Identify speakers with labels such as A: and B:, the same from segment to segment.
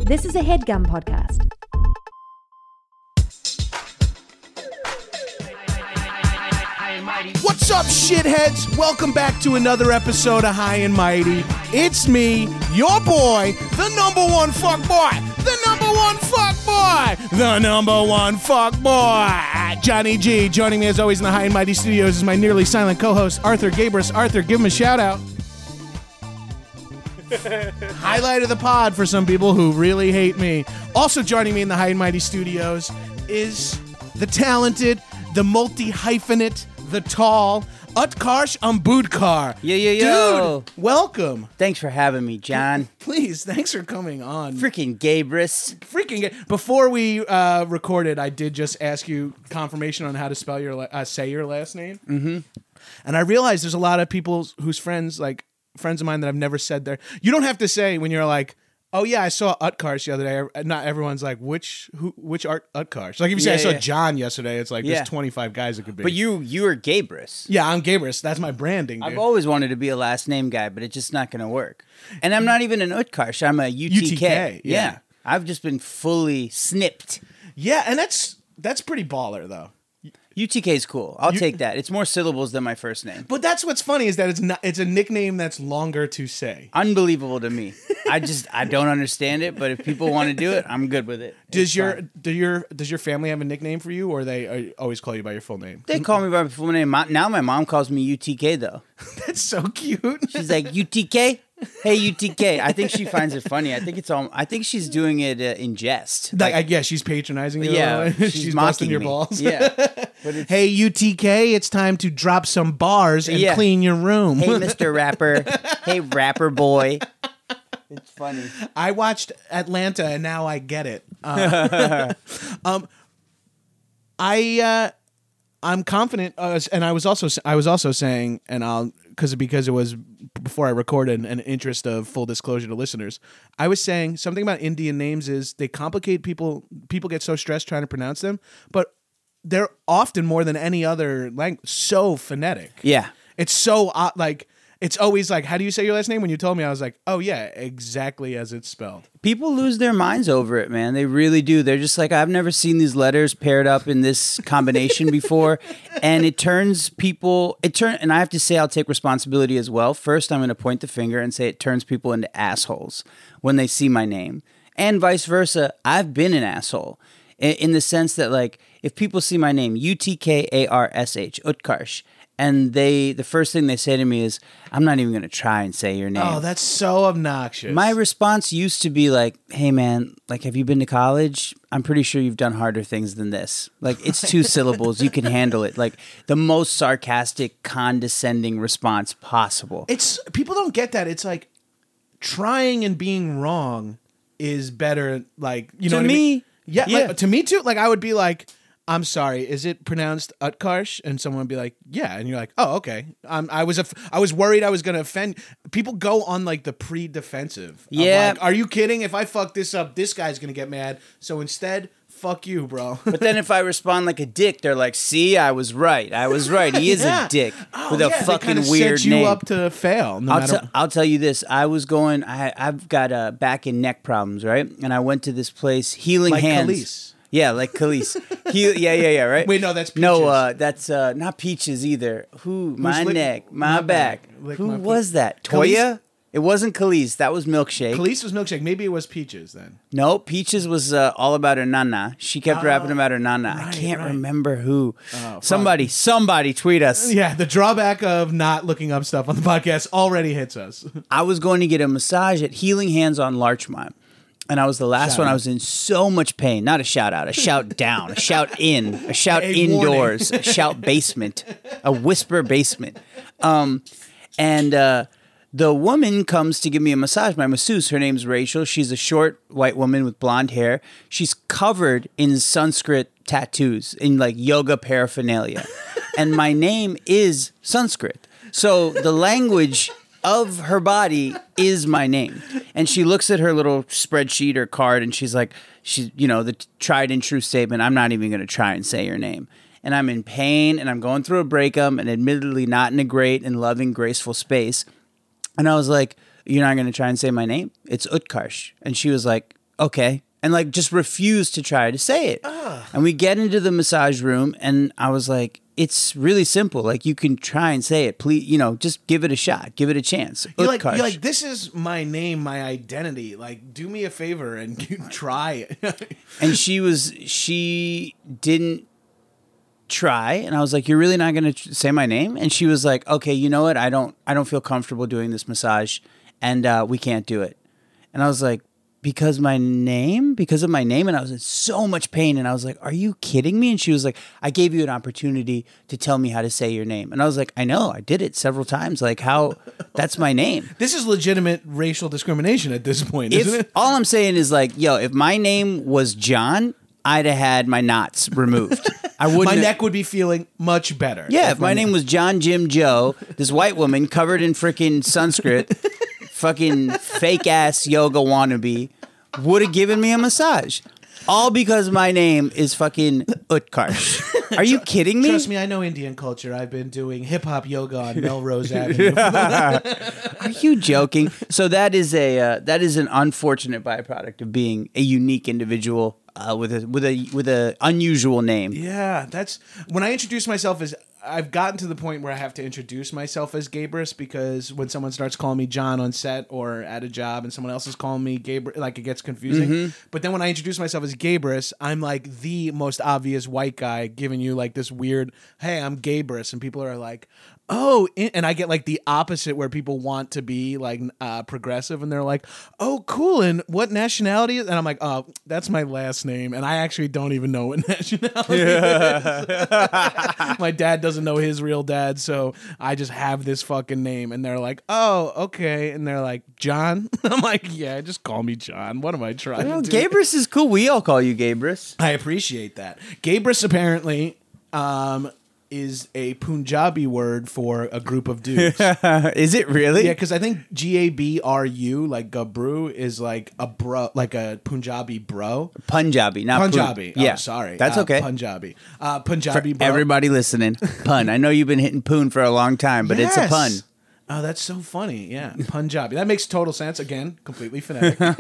A: This is a HeadGum podcast.
B: What's up, shitheads? Welcome back to another episode of High and Mighty. It's me, your boy, the number one fuck boy, the number one fuck boy, the number one fuck boy, Johnny G. Joining me as always in the High and Mighty studios is my nearly silent co-host, Arthur Gabris. Arthur, give him a shout out. Highlight of the pod for some people who really hate me. Also joining me in the High and Mighty studios is the talented, the multi-hyphenate, the tall, Utkarsh Ambudkar.
C: Yo.
B: Dude, welcome.
C: Thanks for having me, John.
B: Please, thanks for coming on.
C: Freaking Gabris.
B: Before we recorded, I did just ask you confirmation on how to spell say your last name. Mm-hmm. And I realized there's a lot of people whose friends of mine that I've never said their. You don't have to say when you're like, oh yeah, I saw Utkarsh the other day. Not everyone's like, which Utkarsh? Like if you say I saw John yesterday, it's like there's 25 guys it could be.
C: But you are Gabris.
B: Yeah, I'm Gabris. That's my branding, dude.
C: I've always wanted to be a last name guy, but it's just not going to work. And I'm not even an Utkarsh. I'm a UTK.
B: Yeah.
C: I've just been fully snipped.
B: Yeah, and that's pretty baller though.
C: UTK is cool. I'll take that. It's more syllables than my first name.
B: But that's what's funny is that it's a nickname that's longer to say.
C: Unbelievable to me. I don't understand it, but if people want to do it, I'm good with it.
B: Does your family have a nickname for you, or they always call you by your full name?
C: They call me by my full name. Now my mom calls me UTK though.
B: That's so cute.
C: She's like, UTK? Hey, UTK. I think she finds it funny. I think she's doing it in jest.
B: She's patronizing you.
C: Yeah,
B: she's busting your balls.
C: Yeah.
B: Hey, UTK, it's time to drop some bars and clean your room.
C: Hey, Mr. Rapper. Hey, rapper boy. It's funny.
B: I watched Atlanta and now I get it. I'm confident, and I was also saying, and because it was before I recorded, an interest of full disclosure to listeners, I was saying something about Indian names is they complicate people. People get so stressed trying to pronounce them, but they're often more than any other language so phonetic.
C: Yeah,
B: it's so it's always like, how do you say your last name? When you told me, I was like, oh yeah, exactly as it's spelled.
C: People lose their minds over it, man. They really do. They're just like, I've never seen these letters paired up in this combination before. And and I have to say, I'll take responsibility as well. First, I'm going to point the finger and say it turns people into assholes when they see my name. And vice versa. I've been an asshole in the sense that, like, if people see my name, Utkarsh, Utkarsh, and the first thing they say to me is, I'm not even going to try and say your name.
B: Oh, that's so obnoxious.
C: My response used to be like, hey, man, like, have you been to college? I'm pretty sure you've done harder things than this. Like, it's 2 syllables. You can handle it. Like, the most sarcastic, condescending response possible.
B: People don't get that. It's like trying and being wrong is better. Like, you know what I mean? Yeah. Like, to me, too. Like, I would be like, I'm sorry, is it pronounced Utkarsh? And someone would be like, yeah. And you're like, oh, okay. I was worried I was going to offend. People go on like the pre-defensive.
C: Yeah.
B: Like, are you kidding? If I fuck this up, this guy's going to get mad. So instead, fuck you, bro.
C: But then if I respond like a dick, they're like, see, I was right. He is a dick with a fucking weird
B: set you
C: name.
B: Up to fail.
C: I'll tell you this. I've got back and neck problems, right? And I went to this place, Healing Hands.
B: Khalees.
C: Yeah, like Khalees. Yeah, right?
B: Wait, no, that's Peaches.
C: No, that's not Peaches either. My neck, my back. Who was that? Toya?
B: Khalees?
C: It wasn't Khalees. That was Milkshake.
B: Khalees was Milkshake. Maybe it was Peaches then.
C: No, Peaches was all about her nana. She kept rapping about her nana.
B: Right,
C: I can't remember who.
B: Oh,
C: somebody tweet us.
B: Yeah, the drawback of not looking up stuff on the podcast already hits us.
C: I was going to get a massage at Healing Hands on Larchmont. And I was the last one. I was in so much pain. Not a shout out, a shout down, a shout in, a shout indoors, a shout basement, a whisper basement. And the woman comes to give me a massage. My masseuse, her name's Rachel. She's a short white woman with blonde hair. She's covered in Sanskrit tattoos, in like yoga paraphernalia. And my name is Sanskrit. So the language of her body is my name. And she looks at her little spreadsheet or card and she's like, the tried and true statement, I'm not even going to try and say your name. And I'm in pain and I'm going through a breakup and admittedly not in a great and loving, graceful space. And I was like, you're not going to try and say my name? It's Utkarsh. And she was like, okay. And like just refused to try to say it. And we get into the massage room and I was like, it's really simple. Like you can try and say it. Please, just give it a shot. Give it a chance.
B: You're like, this is my name, my identity. Like, do me a favor and you try it.
C: And she didn't try. And I was like, you're really not going to say my name? And she was like, okay, you know what? I don't feel comfortable doing this massage and we can't do it. And I was like, because of my name? And I was in so much pain. And I was like, are you kidding me? And she was like, I gave you an opportunity to tell me how to say your name. And I was like, I know, I did it several times. Like how, that's my name.
B: This is legitimate racial discrimination at this point, isn't it?
C: All I'm saying is like, yo, if my name was John, I'd have had my knots removed. I wouldn't.
B: My neck would be feeling much better.
C: Yeah, if my name was John, Jim, Joe, this white woman covered in freaking Sanskrit, fucking fake ass yoga wannabe, would have given me a massage. All because my name is fucking Utkarsh. Are you kidding me?
B: Trust me, I know Indian culture. I've been doing hip hop yoga on Melrose Avenue.
C: Are you joking? So that is an unfortunate byproduct of being a unique individual with a unusual name.
B: Yeah, that's when I introduce myself as. I've gotten to the point where I have to introduce myself as Gabrus because when someone starts calling me John on set or at a job and someone else is calling me Gabrus, like it gets confusing. Mm-hmm. But then when I introduce myself as Gabrus, I'm like the most obvious white guy giving you like this weird, hey, I'm Gabrus. And people are like, oh, and I get like the opposite where people want to be like progressive and they're like, oh, cool. And what nationality is? And I'm like, oh, that's my last name. And I actually don't even know what nationality it is. My dad doesn't know his real dad. So I just have this fucking name. And they're like, oh, okay. And they're like, John? I'm like, yeah, just call me John. What am I trying to do?
C: Gabrus is cool. We all call you Gabrus.
B: I appreciate that. Gabrus apparently is a Punjabi word for a group of dudes.
C: Is it really?
B: Yeah, because I think Gabru, like Gabru, is like a bro, like a Punjabi bro.
C: Punjabi, not
B: Punjabi.
C: Yeah,
B: sorry.
C: That's okay.
B: Punjabi. Punjabi
C: for
B: bro.
C: Everybody listening, pun. I know you've been hitting poon for a long time, but It's a pun.
B: Oh, that's so funny. Yeah, Punjabi. That makes total sense. Again, completely phonetic. And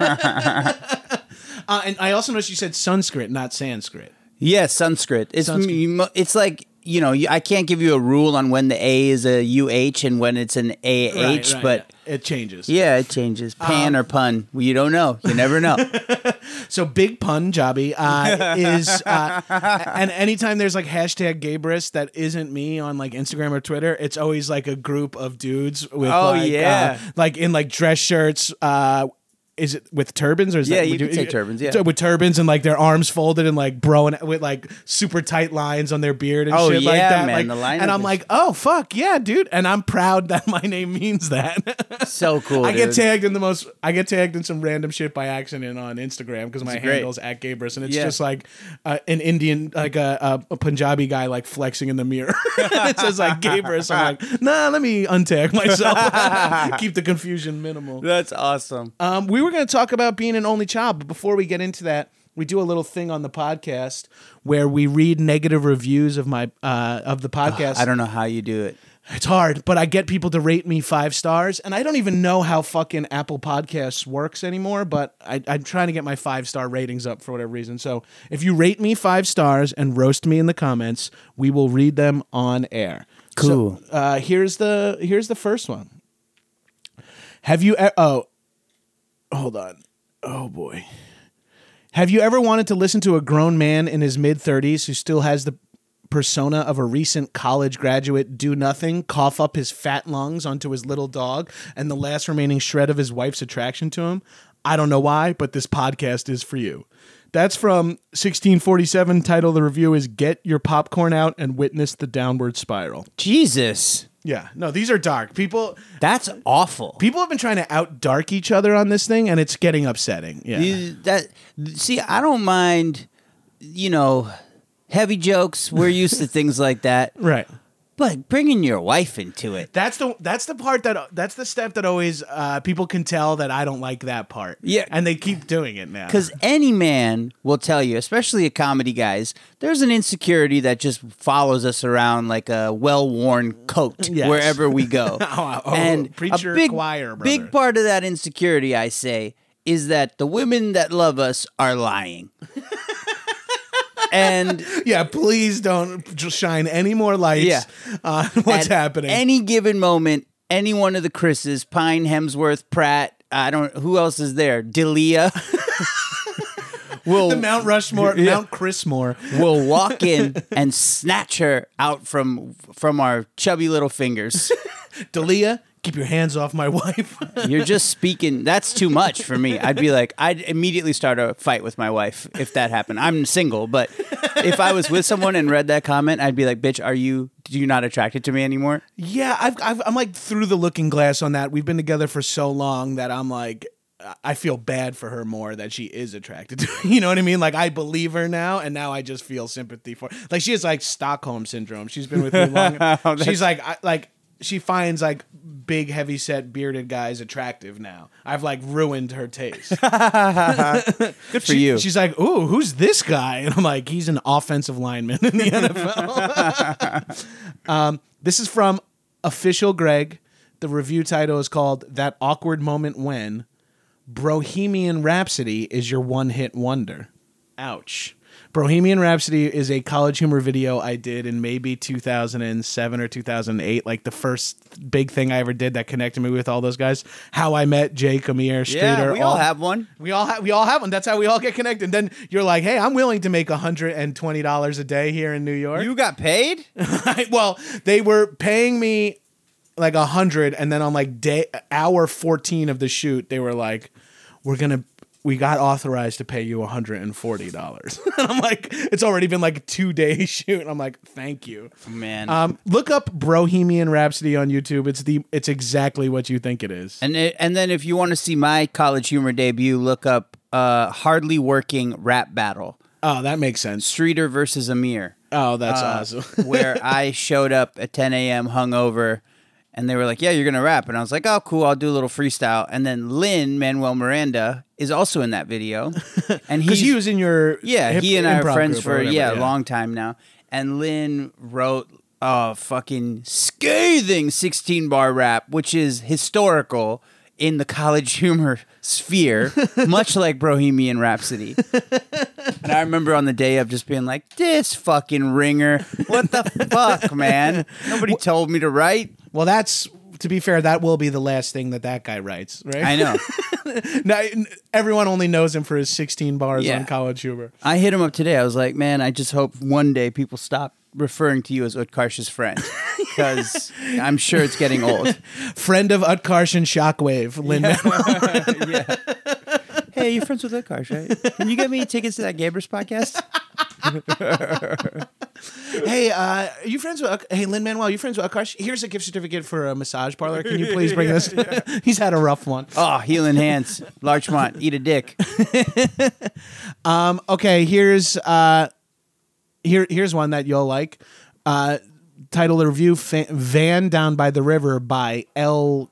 B: I also noticed you said Sanskrit, not Sanskrit.
C: Yes, Sanskrit. It's like, I can't give you a rule on when the A is a UH and when it's an AH,
B: right,
C: but
B: it changes.
C: Yeah, it changes. Pan or pun. Well, you don't know. You never know.
B: So Big Punjabi is, and anytime there's like hashtag Gabrus that isn't me on like Instagram or Twitter, it's always like a group of dudes with like in like dress shirts. Is it with turbans or is
C: that? Yeah, you can say turbans, yeah.
B: With turbans and like their arms folded and like broing with like super tight lines on their beard and shit like that.
C: Man,
B: like,
C: the line
B: and I'm like, oh, fuck, yeah, dude. And I'm proud that my name means that.
C: So cool,
B: I get tagged in some random shit by accident on Instagram because my handle's at Gabrus and it's just like an Indian, like a Punjabi guy like flexing in the mirror. It says like Gabrus. I'm like, nah, let me untag myself. Keep the confusion minimal.
C: That's awesome.
B: We were going to talk about being an only child, but before we get into that, we do a little thing on the podcast where we read negative reviews of the podcast.
C: I don't know how you do it.
B: It's hard, but I get people to rate me 5 stars, and I don't even know how fucking Apple Podcasts works anymore, but I'm trying to get my 5-star ratings up for whatever reason. So if you rate me 5 stars and roast me in the comments, we will read them on air.
C: Cool.
B: So, here's the first one. Have you... hold on. Oh, boy. Have you ever wanted to listen to a grown man in his mid-30s who still has the persona of a recent college graduate do nothing, cough up his fat lungs onto his little dog, and the last remaining shred of his wife's attraction to him? I don't know why, but this podcast is for you. That's from 1647. Title of the review is Get Your Popcorn Out and Witness the Downward Spiral.
C: Jesus.
B: Yeah, no, these are dark.
C: That's awful.
B: People have been trying to out dark each other on this thing, and it's getting upsetting. Yeah,
C: See, I don't mind, heavy jokes. We're used to things like that,
B: right?
C: But bringing your wife into it.
B: That's the step that always people can tell that I don't like that part.
C: Yeah.
B: And they keep doing it now.
C: Because any man will tell you, especially a comedy guys, there's an insecurity that just follows us around like a well-worn coat wherever we go.
B: And preach your choir, brother.
C: Big part of that insecurity, I say, is that the women that love us are lying. And
B: Yeah, please don't just shine any more lights on what's
C: at
B: happening.
C: any given moment, any one of the Chris's, Pine, Hemsworth, Pratt, who else is there? D'Elia.
B: The Mount Rushmore, Mount Chrismore.
C: will walk in and snatch her out from our chubby little fingers.
B: D'Elia, keep your hands off my wife.
C: You're just speaking. That's too much for me. I'd immediately start a fight with my wife if that happened. I'm single, but if I was with someone and read that comment, I'd be like, bitch, are you not attracted to me anymore?
B: Yeah, I'm like through the looking glass on that. We've been together for so long that I'm like, I feel bad for her more that she is attracted to me. You know what I mean? Like, I believe her now, and now I just feel sympathy for her. Like, she has like Stockholm syndrome. She's been with me long. She's like, she finds like big, heavy-set, bearded guys attractive now. I've like ruined her taste.
C: Good for you.
B: She's like, ooh, who's this guy? And I'm like, he's an offensive lineman in the NFL. This is from Official Greg. The review title is called That Awkward Moment When Bohemian Rhapsody is Your One-Hit Wonder. Ouch. Bohemian Rhapsody is a College Humor video I did in maybe 2007 or 2008. Like the first big thing I ever did that connected me with all those guys. How I Met Jake, Amir, Streeter.
C: Yeah, we all have one.
B: We all have one. That's how we all get connected. And then you're like, hey, I'm willing to make $120 a day here in New York.
C: You got paid?
B: Well, they were paying me like 100, and then on like hour 14 of the shoot, they were like, we got authorized to pay you $140. And I'm like, it's already been like a 2-day shoot. And I'm like, thank you.
C: Man.
B: Look up Bohemian Rhapsody on YouTube. It's exactly what you think it is.
C: And then if you want to see my College Humor debut, look up Hardly Working Rap Battle.
B: Oh, that makes sense.
C: Streeter versus Amir.
B: Oh, that's awesome.
C: Where I showed up at 10 a.m. hungover, and they were like, yeah, you're going to rap. And I was like, oh, cool, I'll do a little freestyle. And then Lin-Manuel Miranda is also in that video. And
B: because he was in your
C: he and I are friends for
B: a
C: long time now. And Lin wrote a fucking scathing 16-bar rap, which is historical in the College Humor sphere, much like Bohemian Rhapsody. And I remember on the day of just being like, this fucking ringer, what the fuck, man? Nobody told me to write.
B: Well, to be fair, that will be the last thing that guy writes, right?
C: I know.
B: Now, everyone only knows him for his 16 bars
C: Yeah.
B: on College Humor.
C: I hit him up today. I was like, man, I just hope one day people stop referring to you as Utkarsh's friend, because I'm sure it's getting old.
B: Friend of Utkarsh and Shockwave, Lin-Manuel.
C: Yeah. Hey, you're friends with Utkarsh, right? Can you get me tickets to that Gabrus podcast?
B: Hey, are you friends with? Hey, Lin-Manuel, are you friends with Utkarsh? Here's a gift certificate for a massage parlor. Can you please bring this? He's had a rough one.
C: Oh, healing hands, Larchmont, eat a dick.
B: Okay, here's one that you'll like. Title of the review: Van Down by the River by L.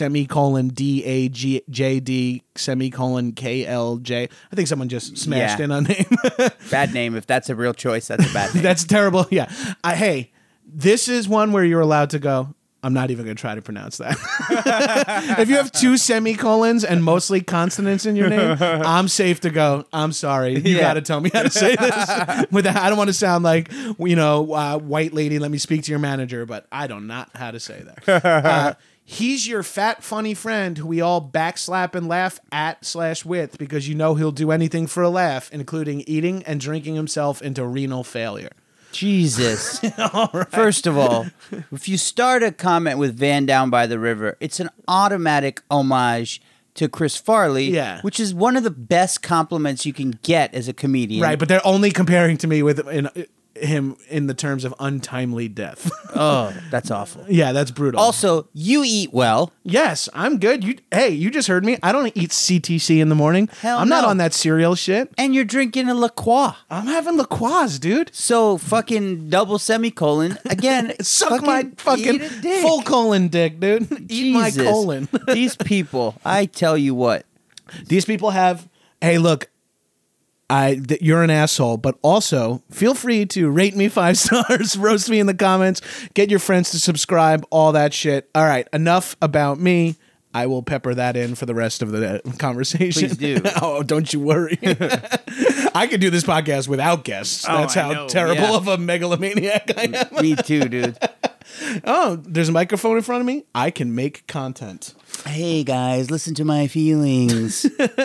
B: DAJD KLJ. I think someone just smashed in on name.
C: Bad name. If that's a real choice, that's a bad name.
B: That's terrible. Yeah. Hey, this is one where you're allowed to go, I'm not even going to try to pronounce that. If you have 2 semicolons and mostly consonants in your name, I'm safe to go, I'm sorry. You got to tell me how to say this. I don't want to sound like, white lady, let me speak to your manager, but I don't know how to say that. He's your fat, funny friend who we all backslap and laugh at/with because he'll do anything for a laugh, including eating and drinking himself into renal failure.
C: Jesus. Right. First of all, if you start a comment with Van Down by the River, it's an automatic homage to Chris Farley, which is one of the best compliments you can get as a comedian.
B: Right, but they're only comparing to me with him in the terms of untimely death.
C: Oh, that's awful.
B: Yeah, that's brutal.
C: Also, you eat well.
B: Yes, I'm good. You just heard me. I don't eat CTC in the morning. I'm not on that cereal shit.
C: And you're drinking a La Croix.
B: I'm having La Croix, dude.
C: So fucking double semicolon. Again,
B: suck my fucking full colon dick, dude. Eat my colon.
C: These people, I tell you what.
B: These people have, hey, look, you're an asshole, but also feel free to rate me 5 stars, roast me in the comments, get your friends to subscribe, all that shit. All right, enough about me. I will pepper that in for the rest of the conversation.
C: Please do.
B: Oh, don't you worry. I could do this podcast without guests. That's
C: I
B: how
C: know,
B: terrible
C: yeah.
B: of a megalomaniac I am.
C: Me too, dude.
B: Oh, there's a microphone in front of me. I can make content.
C: Hey guys, listen to my feelings.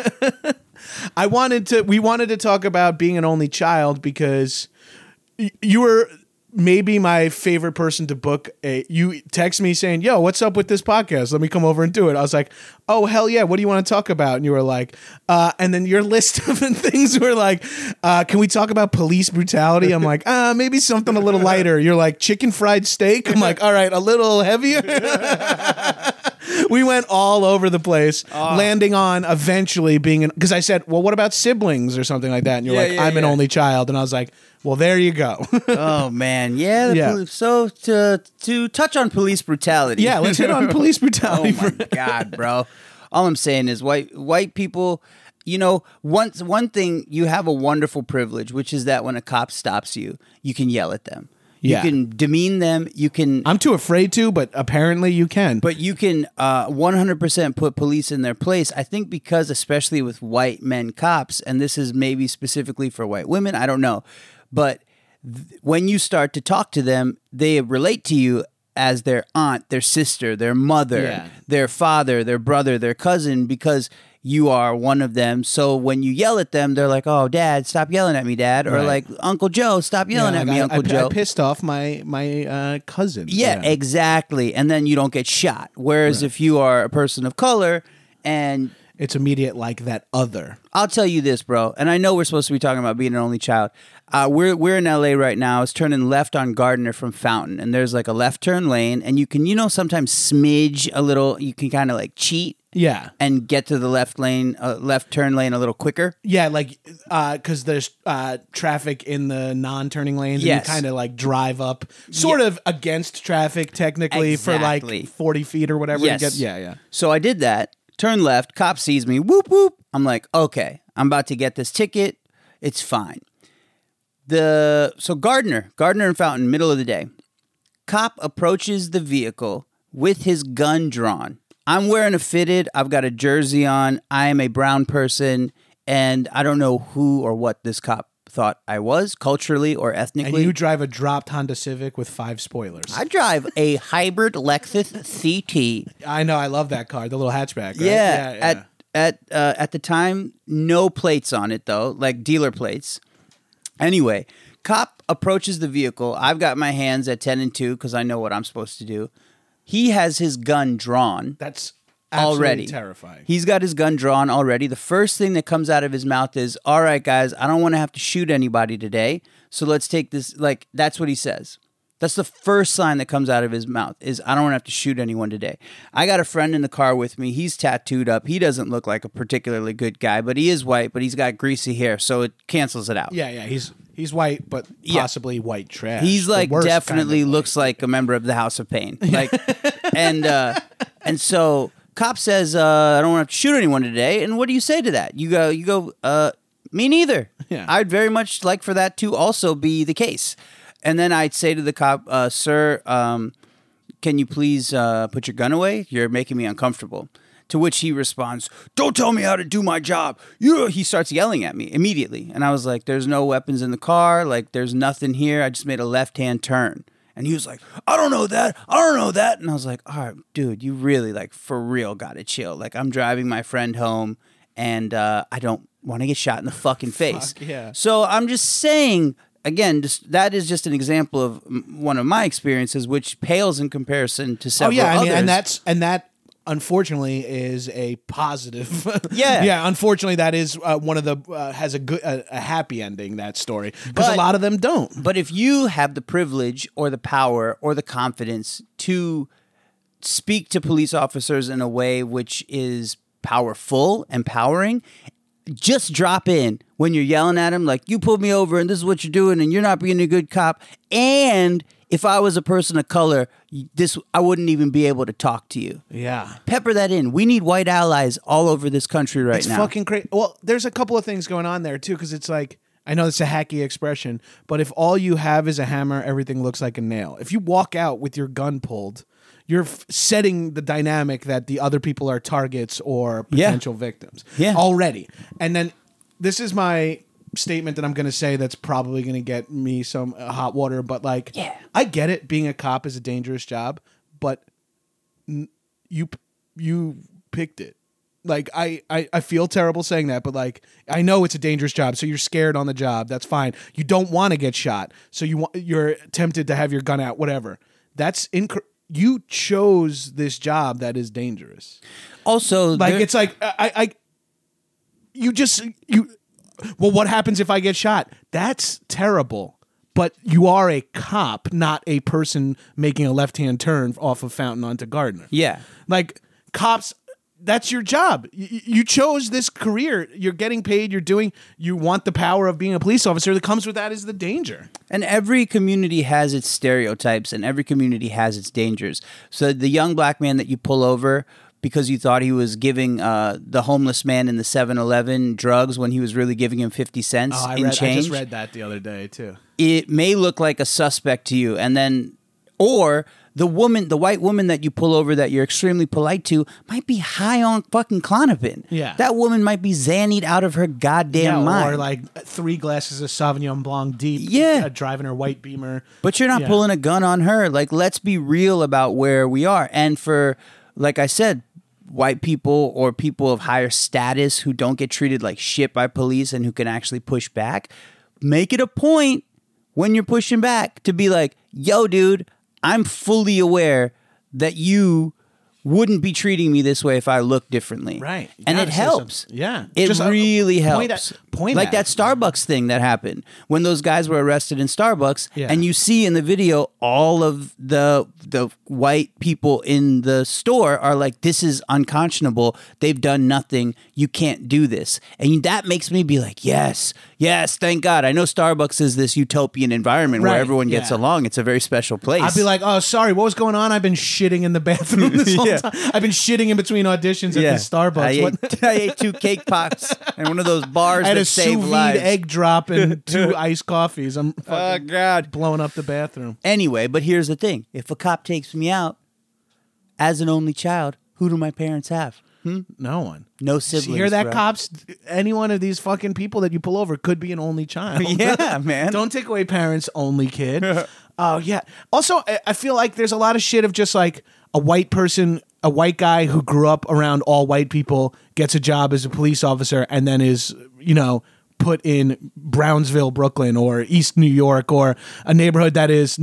B: We wanted to talk about being an only child because you were maybe my favorite person to book. You text me saying, "Yo, what's up with this podcast? Let me come over and do it." I was like, "Oh, hell yeah. What do you want to talk about?" And you were like, and then your list of things were like, "Can we talk about police brutality?" I'm like, maybe something a little lighter. You're like, "Chicken fried steak?" I'm like, "All right, a little heavier." We went all over the place, landing on eventually being because I said, "Well, what about siblings or something like that?" And you're like, "I'm an only child," and I was like, "Well, there you go."
C: Oh man, yeah.
B: Yeah.
C: So to touch on police brutality.
B: Yeah, let's hit on police
C: Oh
B: brutality.
C: my god, bro! All I'm saying is white people. You know, one thing, you have a wonderful privilege, which is that when a cop stops you, you can yell at them.
B: Yeah.
C: You can demean them. You can.
B: I'm too afraid to, but apparently you can.
C: But you can 100% put police in their place. I think because especially with white men cops, and this is maybe specifically for white women, I don't know. But when you start to talk to them, they relate to you as their aunt, their sister, their mother, their father, their brother, their cousin, because you are one of them. So when you yell at them, they're like, "Oh, Dad, stop yelling at me, Dad," or like, "Uncle Joe, stop yelling at me, Uncle Joe."
B: I pissed off my cousin.
C: Yeah, exactly. And then you don't get shot. Whereas if you are a person of color and
B: it's immediate like that other.
C: I'll tell you this, bro, and I know we're supposed to be talking about being an only child. We're in LA right now. It's turning left on Gardner from Fountain, and there's like a left turn lane, and you can, sometimes smidge a little. You can kind of like cheat.
B: Yeah.
C: And get to the left turn lane a little quicker.
B: Yeah, like, because there's traffic in the non-turning lanes,
C: Yes.
B: and you kind of like drive up sort of against traffic technically for
C: Exactly.
B: like 40 feet or whatever.
C: Yes.
B: To get, yeah.
C: So I did that, turn left, cop sees me, whoop, whoop. I'm like, okay, I'm about to get this ticket. It's fine. So Gardner and Fountain, middle of the day. Cop approaches the vehicle with his gun drawn. I'm wearing a fitted. I've got a jersey on. I am a brown person, and I don't know who or what this cop thought I was, culturally or ethnically.
B: And you drive a dropped Honda Civic with 5 spoilers.
C: I drive a hybrid Lexus CT.
B: I know. I love that car, the little hatchback. Right?
C: Yeah. At the time, no plates on it though, like dealer plates. Anyway, cop approaches the vehicle. I've got my hands at 10 and 2 because I know what I'm supposed to do. He has his gun drawn.
B: That's absolutely
C: already
B: terrifying.
C: He's got his gun drawn already. The first thing that comes out of his mouth is, "All right, guys, I don't want to have to shoot anybody today, so let's take this." Like, that's what he says. That's the first line that comes out of his mouth is, "I don't want to have to shoot anyone today." I got a friend in the car with me. He's tattooed up. He doesn't look like a particularly good guy, but he is white, but he's got greasy hair, so it cancels it out.
B: Yeah. He's white, but possibly white trash.
C: He's
B: The
C: like
B: worst
C: definitely
B: kind of
C: looks like a member of the House of Pain. Like, and so cop says, "I don't want to have to shoot anyone today." And what do you say to that? You go, "Me neither."
B: Yeah.
C: I'd very much like for that to also be the case. And then I'd say to the cop, "Sir, can you please put your gun away? You're making me uncomfortable." To which he responds, "Don't tell me how to do my job." He starts yelling at me immediately. And I was like, "There's no weapons in the car. Like, there's nothing here. I just made a left-hand turn." And he was like, "I don't know that. I don't know that." And I was like, "All right, dude, you really, like, for real got to chill. Like, I'm driving my friend home, and I don't want to get shot in the fucking face."
B: Fuck, yeah.
C: So I'm just saying, again, that is just an example of one of my experiences, which pales in comparison to several others.
B: and that unfortunately is a positive.
C: Yeah.
B: Unfortunately, that is one of the has a happy ending. That story, because a
C: But-
B: lot of them don't.
C: But if you have the privilege or the power or the confidence to speak to police officers in a way which is powerful, empowering, just drop in when you're yelling at him like, "You pulled me over and this is what you're doing and you're not being a good cop." And if I was a person of color, I wouldn't even be able to talk to you.
B: Yeah.
C: Pepper that in. We need white allies all over this country right
B: It's
C: now.
B: fucking crazy. Well, there's a couple of things going on there too, because it's like, I know it's a hacky expression, but if all you have is a hammer, everything looks like a nail. If you walk out with your gun pulled, you're setting the dynamic that the other people are targets or potential victims already. And then this is my statement that I'm going to say that's probably going to get me some hot water, but like, I get it. Being a cop is a dangerous job, but you picked it. Like, I feel terrible saying that, but like, I know it's a dangerous job, so you're scared on the job. That's fine. You don't want to get shot, so you're tempted to have your gun out, whatever. That's you chose this job that is dangerous.
C: Also,
B: like, it's like, well, what happens if I get shot? That's terrible. But you are a cop, not a person making a left-hand turn off of Fountain onto Gardner.
C: Yeah.
B: Like, cops, that's your job. You chose this career. You're getting paid. You want the power of being a police officer. That comes with that is the danger.
C: And every community has its stereotypes, and every community has its dangers. So the young black man that you pull over because you thought he was giving the homeless man in the 7-Eleven drugs when he was really giving him 50 cents in change.
B: I just read that the other day, too.
C: It may look like a suspect to you, and then, or the white woman that you pull over that you're extremely polite to might be high on fucking Klonopin.
B: Yeah.
C: That woman might be zannied out of her goddamn mind.
B: Or like 3 glasses of Sauvignon Blanc deep.
C: Yeah.
B: Driving her white Beamer.
C: But you're not pulling a gun on her. Like, let's be real about where we are. And for, like I said, white people or people of higher status who don't get treated like shit by police and who can actually push back, make it a point when you're pushing back to be like, yo, dude, I'm fully aware that you wouldn't be treating me this way if I looked differently.
B: Right.
C: And it helps.
B: Yeah.
C: It
B: Just
C: really helps.
B: Point
C: like
B: at
C: that Starbucks thing that happened when those guys were arrested in Starbucks, and you see in the video all of the white people in the store are like, this is unconscionable. They've done nothing. You can't do this. And that makes me be like, yes, thank God. I know Starbucks is this utopian environment where everyone gets along. It's a very special place.
B: I'd be like, oh, sorry, what was going on? I've been shitting in the bathroom this whole time. I've been shitting in between auditions at this Starbucks.
C: I ate 2 cake pops and one of those bars
B: I had
C: that
B: a
C: save
B: sous vide
C: lives.
B: egg drop and 2 iced coffees. I'm fucking
C: God,
B: blowing up the bathroom.
C: Anyway, but here's the thing. If a cop takes me out as an only child, who do my parents have?
B: No one.
C: No siblings.
B: You hear that,
C: bro.
B: cops? Any one of these fucking people that you pull over could be an only child.
C: Yeah, man.
B: Don't take away parents' only kid. Oh, yeah. Also, I feel like there's a lot of shit of just like a white person, a white guy who grew up around all white people, gets a job as a police officer, and then is, put in Brownsville, Brooklyn, or East New York, or a neighborhood that is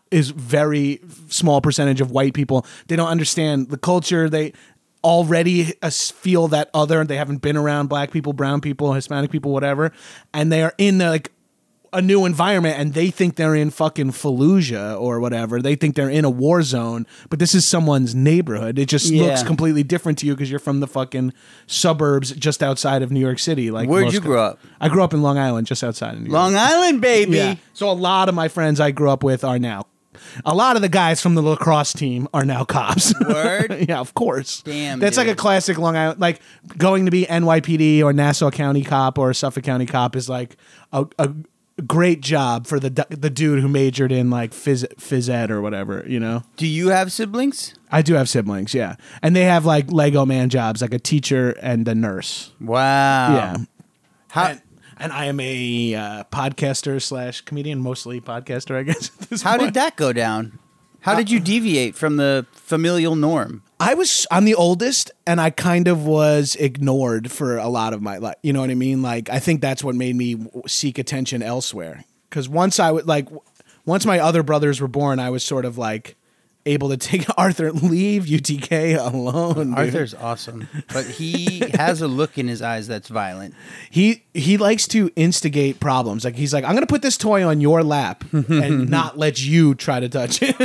B: very small percentage of white people. They don't understand the culture. They already feel that other. They haven't been around black people, brown people, Hispanic people, whatever, and they are in a new environment, and they think they're in fucking Fallujah or whatever. They think they're in a war zone, but this is someone's neighborhood. It just looks completely different to you because you're from the fucking suburbs just outside of New York City. Like,
C: where'd you grow up?
B: I grew up in Long Island, just outside of New York.
C: Long Island, baby.
B: Yeah. So a lot of my friends I grew up with are now. A lot of the guys from the lacrosse team are now cops.
C: Word?
B: Yeah, of course.
C: Damn,
B: that's
C: dude.
B: like a classic Long Island. Like going to be NYPD or Nassau County cop or Suffolk County cop is like a great job for the dude who majored in like phys ed or whatever,
C: Do you have siblings?
B: I do have siblings, yeah. And they have like Lego man jobs, like a teacher and a nurse.
C: Wow.
B: Yeah.
C: How
B: And I am a podcaster / comedian, mostly podcaster, I guess. At this
C: how
B: point.
C: did that go down? How did you deviate from the familial norm?
B: I'm the oldest, and I kind of was ignored for a lot of my life. You know what I mean? Like, I think that's what made me seek attention elsewhere. Because once my other brothers were born, I was sort of like able to take Arthur, leave UTK alone. Dude.
C: Arthur's awesome, but he has a look in his eyes that's violent.
B: He likes to instigate problems. Like, he's like, I'm going to put this toy on your lap and not let you try to touch it.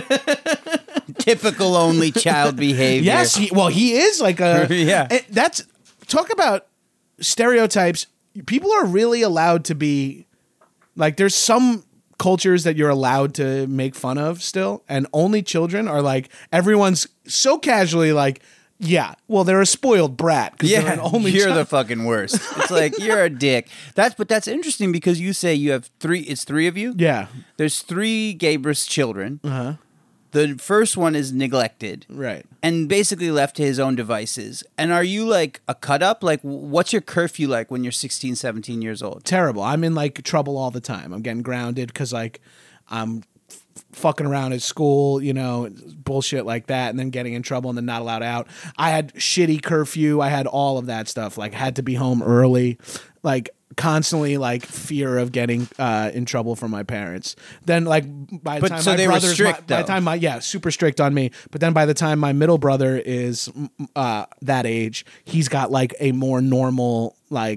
C: Typical only child behavior.
B: Yes, he is like a
C: yeah.
B: That's talk about stereotypes. People are really allowed to be like. There's some cultures that you're allowed to make fun of still, and only children are like everyone's so casually like. Yeah, well, they're a spoiled brat because they're an only
C: you're
B: child.
C: the fucking worst. It's like you're a dick. That's interesting because you say you have 3. It's 3 of you.
B: Yeah,
C: There's 3 Gabrus children. The first one is neglected.
B: Right.
C: And basically left to his own devices. And are you like a cut up? Like, what's your curfew like when you're 16, 17 years old?
B: Terrible. I'm in like trouble all the time. I'm getting grounded because like I'm fucking around at school, you know, bullshit like that, and then getting in trouble and then not allowed out. I had shitty curfew. I had all of that stuff. Like had to be home early. Like constantly like fear of getting in trouble from my parents. Then like by the time
C: so
B: my
C: they were
B: brothers,
C: strict,
B: by the
C: though.
B: time super strict on me. But then by the time my middle brother is that age, he's got like a more normal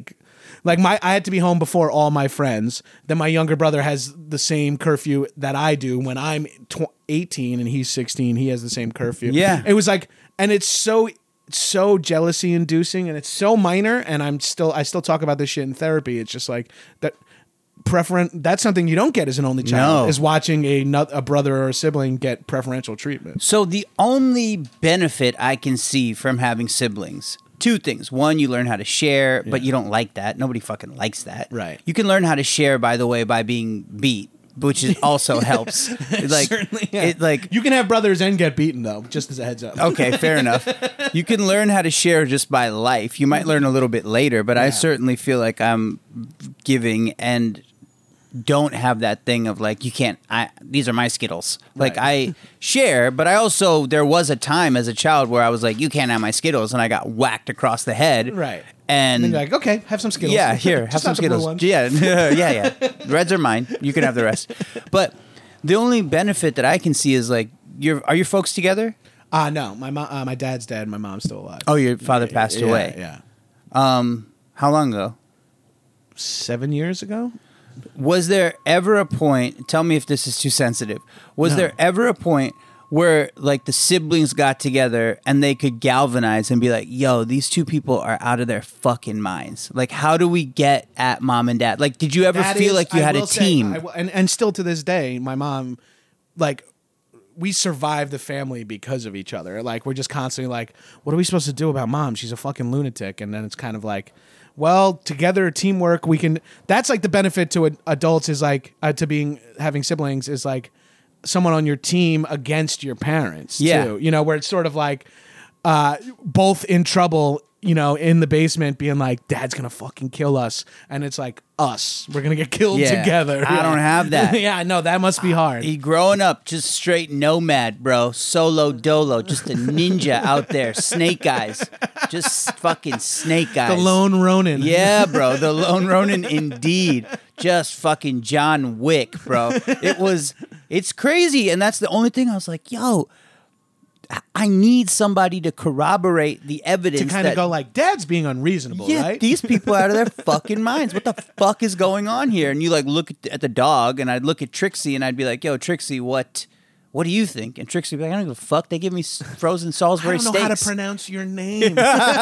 B: I had to be home before all my friends. Then my younger brother has the same curfew that I do. When I'm 18 and he's 16, he has the same curfew.
C: Yeah.
B: It was like, and it's so jealousy inducing, and it's so minor, and I still talk about this shit in therapy. It's just like that that's something you don't get as an only child,
C: No.
B: is watching a brother or a sibling get preferential treatment.
C: So the only benefit I can see from having siblings, two things. One, you learn how to share, but you don't like that. Nobody fucking likes that.
B: Right.
C: You can learn how to share, by the way, by being beat, which also helps. Like,
B: Certainly, yeah.
C: it, like,
B: You can have brothers and get beaten, though, just as a heads up.
C: okay, fair enough. You can learn how to share just by life. You might learn a little bit later, but I certainly feel like I'm giving and don't have that thing of like, you can't, these are my Skittles. Like
B: Right.
C: I share, but I also, there was a time as a child where I was like, you can't have my Skittles, and I got whacked across the head.
B: Right.
C: And
B: And then you're like, okay, have some Skittles.
C: yeah, here, have
B: Just
C: some
B: not the blue
C: Skittles.
B: ones.
C: Yeah, yeah. Reds are mine. You can have the rest. But the only benefit that I can see is like, are your folks together?
B: No, my dad's dead. My mom's still alive.
C: Oh, your father passed
B: Yeah,
C: away.
B: Yeah.
C: How long ago?
B: 7 years ago.
C: Was there ever a point, tell me if this is too sensitive, was
B: No.
C: there ever a point where like the siblings got together and they could galvanize and be like, yo, these two people are out of their fucking minds? Like, how do we get at mom and dad? Like, did you ever
B: That
C: feel
B: is-
C: like you
B: I
C: had a
B: will say,
C: team?
B: and still to this day, my mom, like, we survived the family because of each other. Like, we're just constantly like, what are we supposed to do about mom? She's a fucking lunatic. And then it's kind of like, well, together, teamwork, we can. That's like the benefit to adults is like to having siblings is like someone on your team against your parents.
C: Yeah.
B: too. You know, where it's sort of like both in trouble. You know, in the basement, being like, "Dad's gonna fucking kill us," and it's like us. We're gonna get killed
C: Yeah.
B: together.
C: I don't have that.
B: Yeah, no, that must be hard.
C: He growing up just straight nomad, bro. Solo dolo, just a ninja out there. Snake eyes. Just fucking snake eyes.
B: The lone Ronin.
C: Yeah, bro. The Lone Ronin indeed. Just fucking John Wick, bro. It's crazy. And that's the only thing I was like, yo, I need somebody to corroborate the evidence.
B: to kind of go like, Dad's being unreasonable,
C: yeah,
B: right?
C: these people are out of their fucking minds. What the fuck is going on here? And you like look at the dog, and I'd look at Trixie, and I'd be like, yo, Trixie, what do you think? And Trixie would be like, I don't give a fuck. They give me frozen
B: I
C: Salisbury
B: don't know
C: steaks.
B: how to pronounce your name.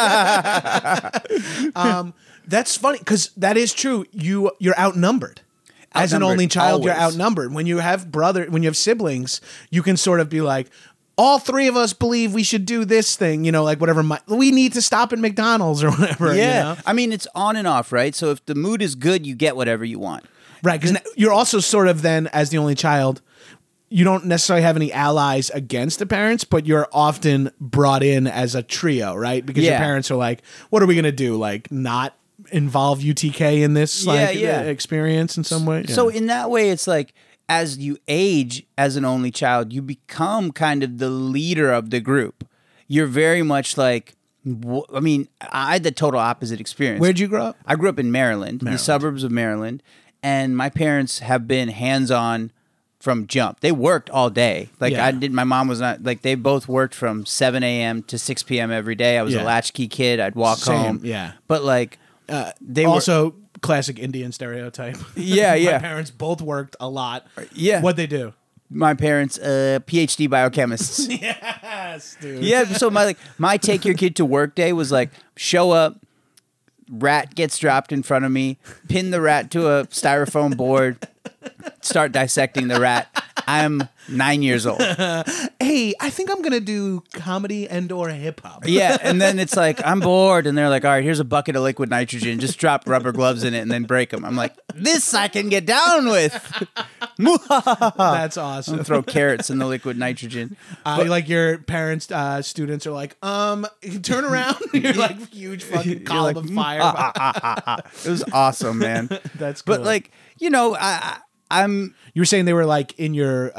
B: That's funny because that is true. You're outnumbered. As an
C: Outnumbered,
B: only child, you're
C: always.
B: outnumbered. When you have siblings, you can sort of be like, all three of us believe we should do this thing, you know, like whatever. We need to stop at McDonald's or whatever.
C: Yeah.
B: You know?
C: I mean, it's on and off, right? So if the mood is good, you get whatever you want.
B: Right. Because you're also sort of then, as the only child, you don't necessarily have any allies against the parents, but you're often brought in as a trio, right? Because your
C: Yeah.
B: parents are like, what are we going to do? Like, not involve UTK in this experience in some way?
C: So
B: Yeah.
C: in that way, it's like as you age as an only child, you become kind of the leader of the group. You're very much like, I mean, I had the total opposite experience.
B: Where'd you grow up?
C: I grew up in Maryland, the suburbs of Maryland, and my parents have been hands-on from jump. They worked all day. Like
B: Yeah.
C: my mom was not, like they both worked from 7 a.m. to 6 p.m. every day. I was
B: Yeah.
C: a latchkey kid. I'd walk
B: Same,
C: home.
B: yeah.
C: But like, they
B: Also, classic Indian stereotype.
C: Yeah, yeah.
B: My parents both worked a lot.
C: Yeah.
B: What'd they do?
C: my parents, PhD biochemists.
B: Yes, dude.
C: Yeah, so my take your kid to work day was like show up, rat gets dropped in front of me, pin the rat to a styrofoam board, start dissecting the rat. I'm 9 years old.
B: Hey, I think I'm gonna do comedy and or hip hop.
C: Yeah, and then it's like, I'm bored, and they're like, all right, here's a bucket of liquid nitrogen. Just drop rubber gloves in it and then break them. I'm like, this I can get down with.
B: That's awesome.
C: Throw carrots in the liquid nitrogen.
B: Like your parents, students are like, turn around. You're like huge fucking column of fire.
C: It was awesome, man.
B: That's cool.
C: But like, you know, I'm
B: You were saying they were like in your,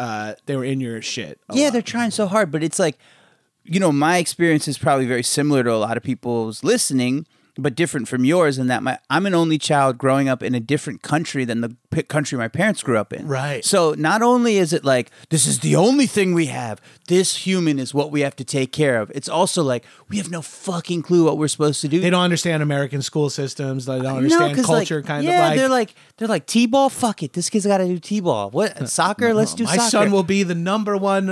B: shit. a
C: yeah,
B: lot.
C: they're trying so hard, but it's like, you know, my experience is probably very similar to a lot of people's listening, but different from yours in that I'm an only child growing up in a different country than the country my parents grew up in.
B: Right.
C: So not only is it like, this is the only thing we have, this human is what we have to take care of. It's also like, we have no fucking clue what we're supposed to do.
B: They don't understand American school systems. They don't understand
C: 'cause,
B: culture.
C: like, they're like T-ball. Fuck it, this kid's got to do T-ball. What soccer? Let's do
B: My
C: soccer.
B: son will be the number one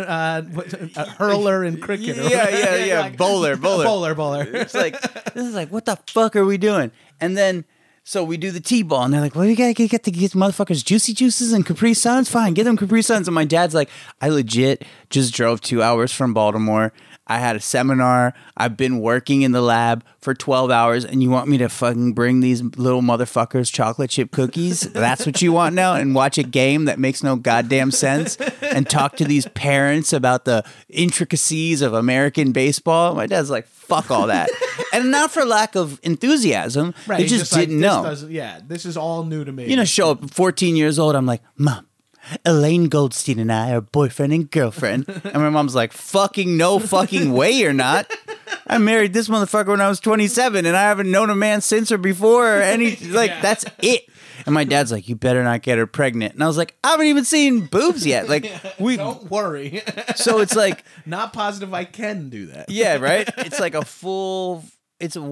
B: hurler in cricket. Or
C: Yeah.
B: Like,
C: Bowler.
B: bowler.
C: It's like, this is like, what the fuck are we doing? And then, so we do the T-ball, and they're like, well, we gotta get motherfuckers Juicy Juices and Capri Suns. Fine, get them Capri Suns. And my dad's like, I legit just drove 2 hours from Baltimore. I had a seminar. I've been working in the lab for 12 hours, and you want me to fucking bring these little motherfuckers chocolate chip cookies? That's what you want now? And watch a game that makes no goddamn sense? And talk to these parents about the intricacies of American baseball? My dad's like, fuck all that. And not for lack of enthusiasm.
B: Right,
C: They
B: he's
C: just
B: like,
C: didn't
B: this
C: know.
B: this is all new to me.
C: You know, show up 14 years old. I'm like, Mom, Elaine Goldstein and I are boyfriend and girlfriend. And my mom's like, fucking no fucking way you're not. I married this motherfucker when I was 27 and I haven't known a man since or before or any, like, that's it. And my dad's like, you better not get her pregnant. And I was like, I haven't even seen boobs yet. Like,
B: Don't worry.
C: so it's like,
B: Not positive I can do that.
C: yeah, right? It's like it's a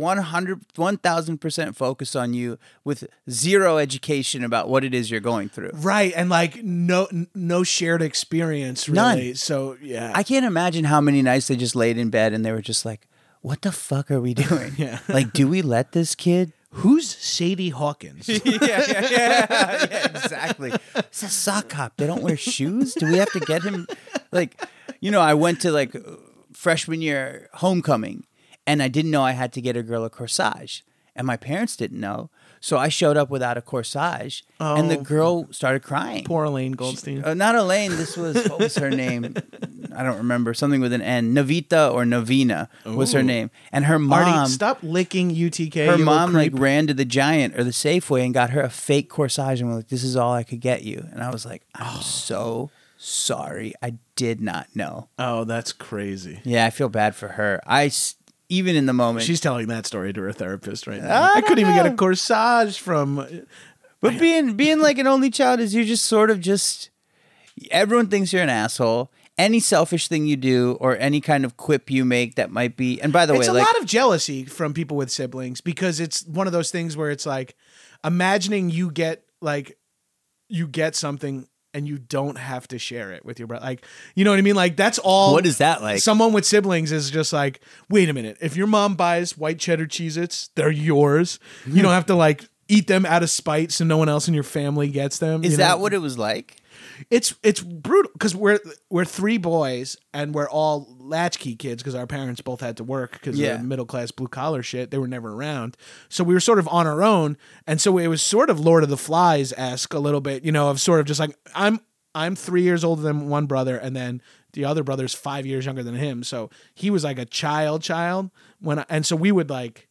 C: 1,000% focus on you with zero education about what it is you're going through.
B: Right, and like no shared experience really.
C: None.
B: So yeah.
C: I can't imagine how many nights they just laid in bed and they were just like, what the fuck are we doing?
B: Yeah.
C: Like, do we let this kid?
B: Who's Sadie Hawkins?
C: Yeah, exactly. It's a sock hop. They don't wear shoes. Do we have to get him? Like, you know, I went to like freshman year homecoming and I didn't know I had to get a girl a corsage. And my parents didn't know. So I showed up without a corsage and the girl started crying.
B: Poor Elaine Goldstein.
C: Not Elaine. This was, what was her name? I don't remember. Something with an N. Navita or Navina was her name. And her mom.
B: Marty, stop licking UTK.
C: Her
B: you
C: mom
B: little
C: like
B: creep.
C: ran to the Giant or the Safeway and got her a fake corsage and was like, this is all I could get you. And I was like, I'm so sorry. I did not know.
B: Oh, that's crazy.
C: Yeah, I feel bad for her. Even in the moment.
B: She's telling that story to her therapist right now. I couldn't even get a corsage from.
C: But being like an only child is you're just sort of just, everyone thinks you're an asshole. Any selfish thing you do or any kind of quip you make that might be, and by the way,
B: It's a
C: like,
B: lot of jealousy from people with siblings because it's one of those things where it's like imagining you get something and you don't have to share it with your brother. Like, you know what I mean? Like, that's all.
C: What is that like?
B: Someone with siblings is just like, wait a minute. If your mom buys white cheddar Cheez-Its, they're yours. You don't have to like eat them out of spite so no one else in your family gets them.
C: Is
B: you
C: that
B: know?
C: what it was like?
B: It's brutal because we're three boys and we're all latchkey kids because our parents both had to work because
C: Yeah.
B: they're middle class blue collar shit. They were never around, so we were sort of on our own, and so it was sort of Lord of the Flies esque a little bit, you know, of sort of just like I'm 3 years older than one brother, and then the other brother's 5 years younger than him, so he was like a child and so we would like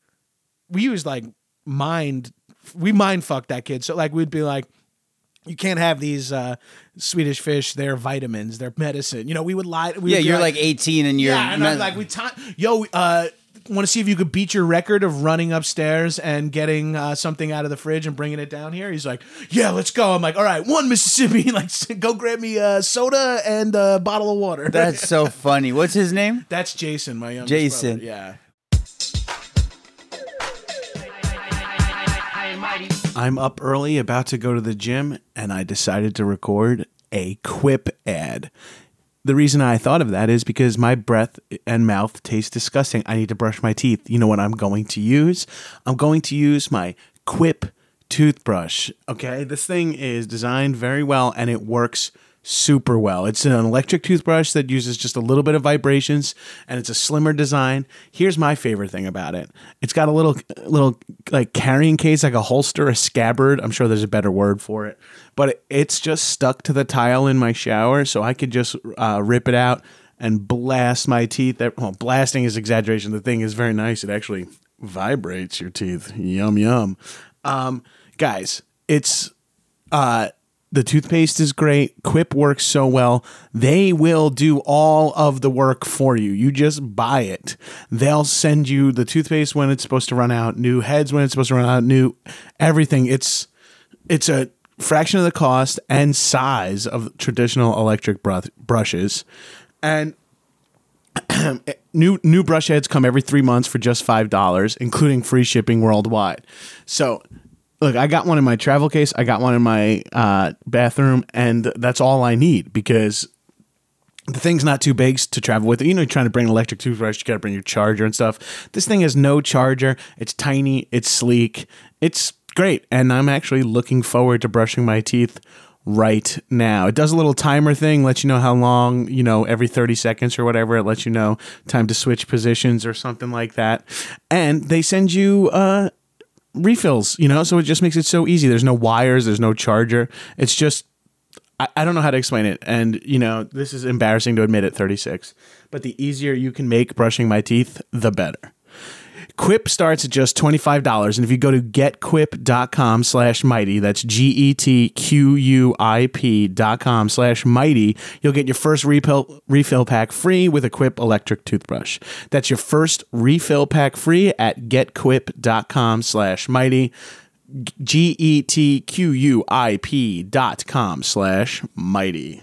B: mind fuck that kid, so like we'd be like, you can't have these Swedish fish. They're vitamins. They're medicine. You know, we would lie.
C: You're like 18 and you're...
B: Yeah, and I'm like, want to see if you could beat your record of running upstairs and getting something out of the fridge and bringing it down here? He's like, yeah, let's go. I'm like, all right, one Mississippi. Like, go grab me a soda and a bottle of water.
C: That's so funny. What's his name?
B: That's Jason, my youngest
C: Jason.
B: brother. Yeah. I'm up early, about to go to the gym, and I decided to record a Quip ad. The reason I thought of that is because my breath and mouth taste disgusting. I need to brush my teeth. You know what I'm going to use? I'm going to use my Quip toothbrush. Okay, this thing is designed very well, and it works super well. It's an electric toothbrush that uses just a little bit of vibrations, and it's a slimmer design. Here's my favorite thing about it. It's got a little like carrying case, like a holster, a scabbard. I'm sure there's a better word for it, but it's just stuck to the tile in my shower, so I could just rip it out and blast my teeth. Well, blasting is exaggeration. The thing is very nice. It actually vibrates your teeth. Yum, yum. Guys, it's the toothpaste is great. Quip works so well. They will do all of the work for you. You just buy it. They'll send you the toothpaste when it's supposed to run out, new heads when it's supposed to run out, new everything. It's a fraction of the cost and size of traditional electric brushes. And new brush heads come every 3 months for just $5, including free shipping worldwide. So look, I got one in my travel case. I got one in my bathroom, and that's all I need because the thing's not too big to travel with. You know, you're trying to bring an electric toothbrush, you got to bring your charger and stuff. This thing has no charger. It's tiny. It's sleek. It's great, and I'm actually looking forward to brushing my teeth right now. It does a little timer thing, lets you know how long, every 30 seconds or whatever. It lets you know time to switch positions or something like that. And they send you refills, so it just makes it so easy. There's no wires, there's no charger. It's just I don't know how to explain it, and this is embarrassing to admit at 36, but the easier you can make brushing my teeth, the better. Quip starts at just $25, and if you go to getquip.com/mighty, that's GETQUIP.com/mighty, you'll get your first refill pack free with a Quip electric toothbrush. That's your first refill pack free at getquip.com/mighty, GETQUIP.com/mighty.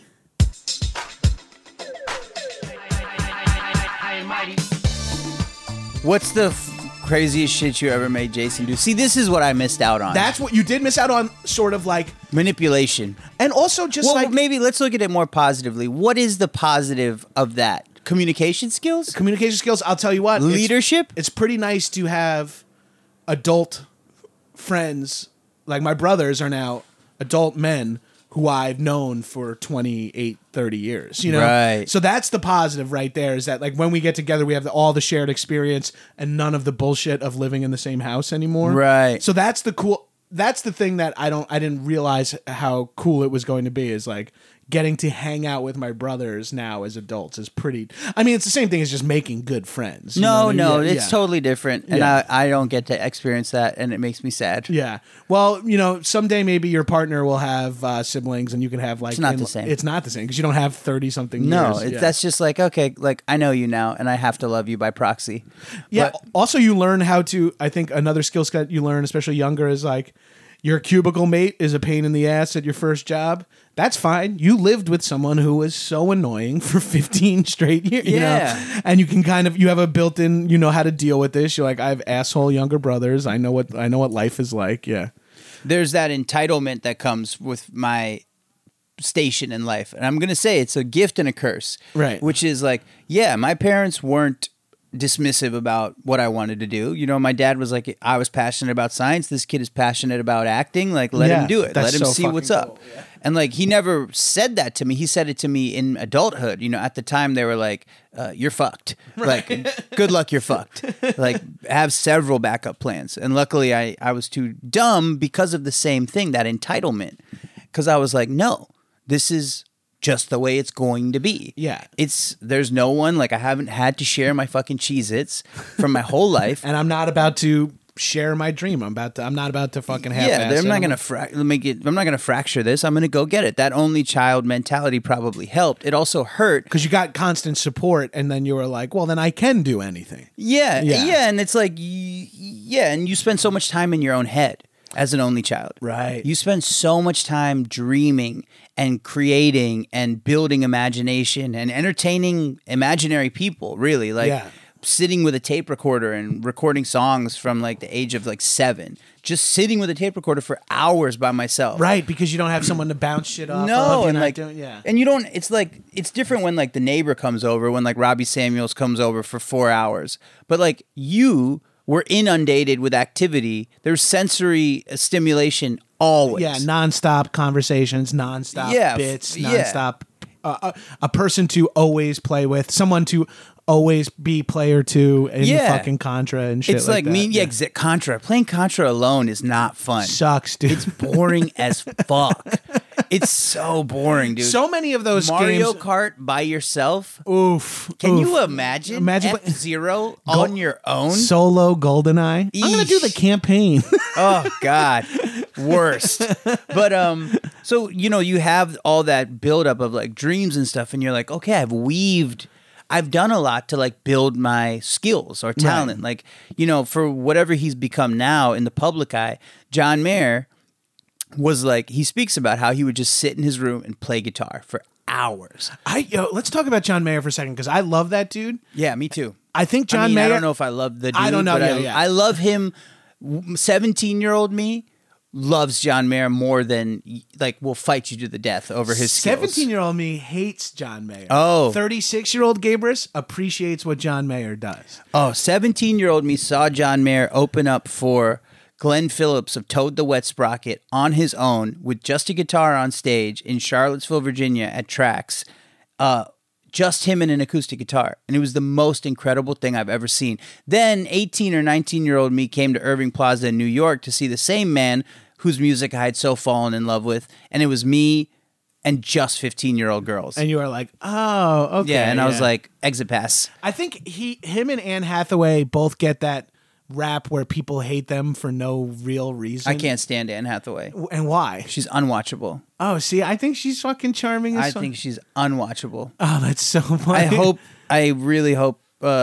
C: What's the craziest shit you ever made Jason do? See, this is what I missed out on.
B: That's what you did miss out on, sort of like
C: manipulation.
B: And also just
C: maybe let's look at it more positively. What is the positive of that? Communication skills?
B: I'll tell you what.
C: Leadership?
B: It's pretty nice to have adult friends. Like my brothers are now adult men who I've known for 28, 30 years,
C: Right.
B: So that's the positive right there, is that like when we get together, we have all the shared experience and none of the bullshit of living in the same house anymore.
C: Right.
B: So that's the thing that I didn't realize how cool it was going to be, is like getting to hang out with my brothers now as adults is pretty. I mean, it's the same thing as just making good friends.
C: It's totally different, and
B: Yeah.
C: I don't get to experience that, and it makes me sad.
B: Yeah. Well, someday maybe your partner will have siblings, and you can have like.
C: It's not the same.
B: It's not the same because you don't have 30-something
C: No,
B: years.
C: that's just like, okay, like I know you now, and I have to love you by proxy.
B: Yeah.
C: But
B: Also, you learn how to. I think another skill set you learn, especially younger, is like your cubicle mate is a pain in the ass at your first job. That's fine. You lived with someone who was so annoying for 15 straight years, and you can you have a built-in, how to deal with this. You're like, I have asshole younger brothers. I know what life is like. Yeah.
C: There's that entitlement that comes with my station in life. And I'm going to say it's a gift and a curse.
B: Right.
C: Which is like, yeah, my parents weren't dismissive about what I wanted to do. My dad was like, I was passionate about science. This kid is passionate about acting. Like, let him do it. Let him see what's up.
B: Yeah.
C: And like, he never said that to me. He said it to me in adulthood. At the time they were like, you're fucked. Right. Like, good luck, you're fucked. Like, have several backup plans. And luckily I was too dumb because of the same thing, that entitlement. Because I was like, no, this is just the way it's going to be.
B: Yeah.
C: There's no one, like I haven't had to share my fucking Cheez-Its from my whole life.
B: And I'm not about to share my dream. I'm not about to fucking have.
C: Yeah, I'm not gonna I'm not gonna fracture this. I'm gonna go get it. That only child mentality probably helped. It also hurt
B: because you got constant support, and then you were like, well, then I can do anything.
C: Yeah, and it's like, and you spend so much time in your own head as an only child.
B: Right.
C: You spend so much time dreaming and creating and building imagination and entertaining imaginary people, really. Like sitting with a tape recorder and recording songs from like the age of like 7. Just sitting with a tape recorder for hours by myself.
B: Right, because you don't have someone to bounce shit off
C: of.
B: And
C: like, and you don't, it's like, it's different when like the neighbor comes over, when like Robbie Samuels comes over for 4 hours. But like you we're inundated with activity. There's sensory stimulation always.
B: Yeah, nonstop conversations, nonstop bits, nonstop. A person to always play with, someone to always be player to in fucking Contra and shit.
C: It's like that. Contra. Playing Contra alone is not fun.
B: Sucks, dude.
C: It's boring as fuck. It's so boring, dude.
B: So many of those
C: Mario
B: games.
C: Kart by yourself.
B: Oof.
C: Can you imagine F-Zero on your own?
B: Solo GoldenEye. I'm gonna do the campaign.
C: Oh God, worst. But so you have all that buildup of like dreams and stuff, and you're like, okay, I've done a lot to like build my skills or talent.
B: Right.
C: Like, for whatever he's become now in the public eye, John Mayer was like, he speaks about how he would just sit in his room and play guitar for hours.
B: Let's talk about John Mayer for a second because I love that dude.
C: Yeah, me too.
B: I think John Mayer.
C: I don't know if I love the dude.
B: I don't know.
C: But I love him. 17-year-old me loves John Mayer more than will fight you to the death over his skills.
B: 17-year-old me hates John Mayer.
C: Oh.
B: 36-year-old Gabrus appreciates what John Mayer does.
C: Oh, 17-year-old me saw John Mayer open up for Glenn Phillips of Toad the Wet Sprocket on his own with just a guitar on stage in Charlottesville, Virginia at Trax. Just him and an acoustic guitar. And it was the most incredible thing I've ever seen. Then 18 or 19-year-old me came to Irving Plaza in New York to see the same man whose music I had so fallen in love with. And it was me and just 15-year-old girls.
B: And you were like, oh, okay.
C: Yeah, and I was like, exit pass.
B: I think him and Anne Hathaway both get that rap where people hate them for no real reason.
C: I can't stand Anne Hathaway.
B: And why?
C: She's unwatchable.
B: Oh, see, I think she's fucking charming as fuck.
C: I think she's unwatchable.
B: Oh, that's so funny.
C: I really hope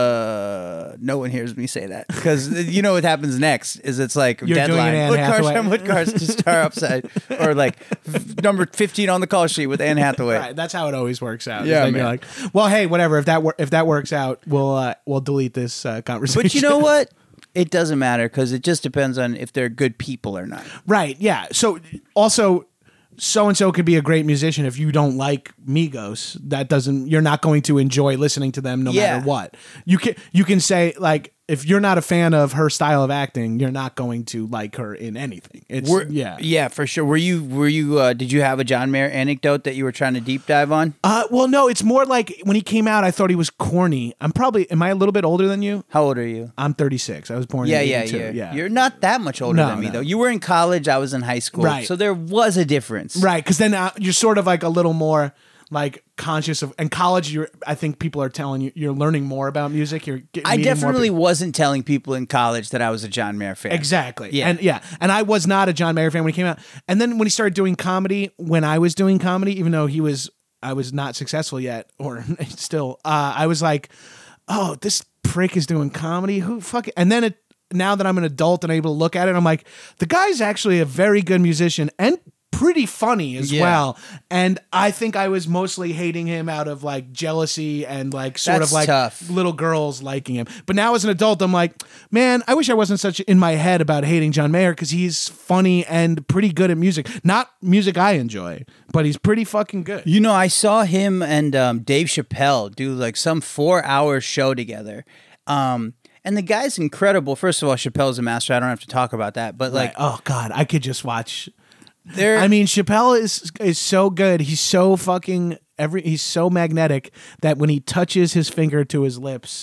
C: no one hears me say that, because what happens next is it's like
B: You're
C: deadline.
B: What
C: cars to star upside, or like number 15 on the call sheet with Anne Hathaway.
B: Right, that's how it always works out.
C: Yeah,
B: you're like, well, hey, whatever. If that works out, we'll delete this conversation.
C: But you know what? It doesn't matter, because it just depends on if they're good people or not.
B: Right. Yeah. So also, so-and-so could be a great musician. If you don't like Migos, you're not going to enjoy listening to them no matter what. You can say, like, if you're not a fan of her style of acting, you're not going to like her in anything.
C: Yeah, for sure. Were you did you have a John Mayer anecdote that you were trying to deep dive on?
B: Well, no, it's more like when he came out, I thought he was corny. Am I a little bit older than you?
C: How old are you?
B: I'm 36. I was born in 82.
C: Yeah. You're not that much older than me, though. You were in college, I was in high school.
B: Right.
C: So there was a difference.
B: Right, because then you're sort of like a little more like conscious of. In college, I think people are telling you you're learning more about music.
C: I definitely wasn't telling people in college that I was a John Mayer fan.
B: Exactly.
C: Yeah.
B: And I was not a John Mayer fan when he came out. And then when he started doing comedy, when I was doing comedy, even though I was not successful yet, or still, I was like, oh, this prick is doing comedy. Who fucking? And then now that I'm an adult and able to look at it, I'm like, the guy's actually a very good musician and pretty funny as well. And I think I was mostly hating him out of like jealousy and like sort of like
C: tough.
B: Little girls liking him. But now as an adult, I'm like, man, I wish I wasn't such in my head about hating John Mayer, because he's funny and pretty good at music. Not music I enjoy, but he's pretty fucking good.
C: I saw him and Dave Chappelle do like some 4-hour show together. And the guy's incredible. First of all, Chappelle's a master. I don't have to talk about that. But like,
B: oh God, I could just watch. I mean, Chappelle is so good. He's so fucking he's so magnetic that when he touches his finger to his lips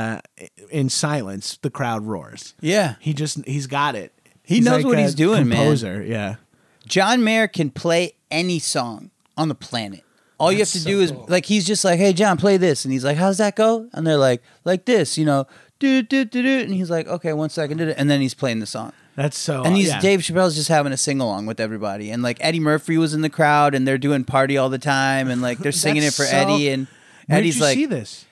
B: in silence, the crowd roars.
C: Yeah,
B: he's got it.
C: He knows what he's doing,
B: composer,
C: man.
B: Yeah.
C: John Mayer can play any song on the planet. All you have to do is like, he's just like, hey John, play this, and he's like, how's that go? And they're like this, do do do do, and he's like, okay, 1 second, and then he's playing the song.
B: That's so.
C: And Dave Chappelle's just having a sing along with everybody, and like Eddie Murphy was in the crowd, and they're doing Party All the Time, and like they're singing it for Eddie, and Eddie's
B: did you
C: like,
B: see this?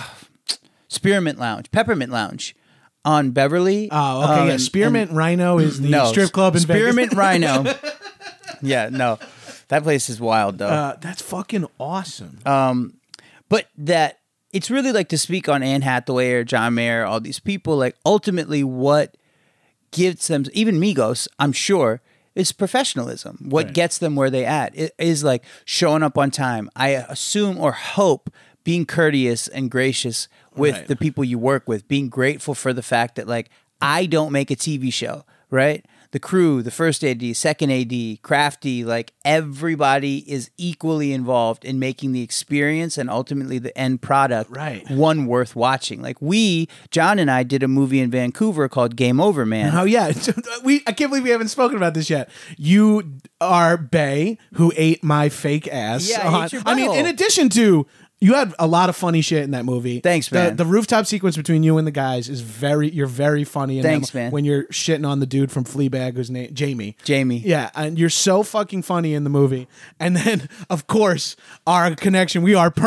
C: Peppermint Lounge on Beverly.
B: Oh, okay. Yeah, Spearmint Rhino is the strip club in
C: Spearmint
B: Vegas.
C: Rhino. Yeah, no, that place is wild though.
B: That's fucking awesome.
C: But that it's really like, to speak on Anne Hathaway or John Mayer, all these people, like ultimately what gives them, even Migos, I'm sure, is professionalism. What gets them where they at it is like showing up on time. I assume or hope being courteous and gracious with the people you work with, being grateful for the fact that like I don't make a TV show, right? The crew, the first AD, second AD, Crafty, like everybody is equally involved in making the experience and ultimately the end product one worth watching. Like John and I did a movie in Vancouver called Game Over, Man.
B: Oh yeah, I can't believe we haven't spoken about this yet. You are Bay, who ate my fake ass.
C: Yeah, I ate your
B: I mean,
C: butthole.
B: in addition to. You had a lot of funny shit in that movie.
C: Thanks, man.
B: The rooftop sequence between you and the guys is you're very funny. In
C: Thanks,
B: them,
C: man.
B: When you're shitting on the dude from Fleabag, whose name Jamie.
C: Yeah,
B: and you're so fucking funny in the movie. And then, of course, our connection. We are on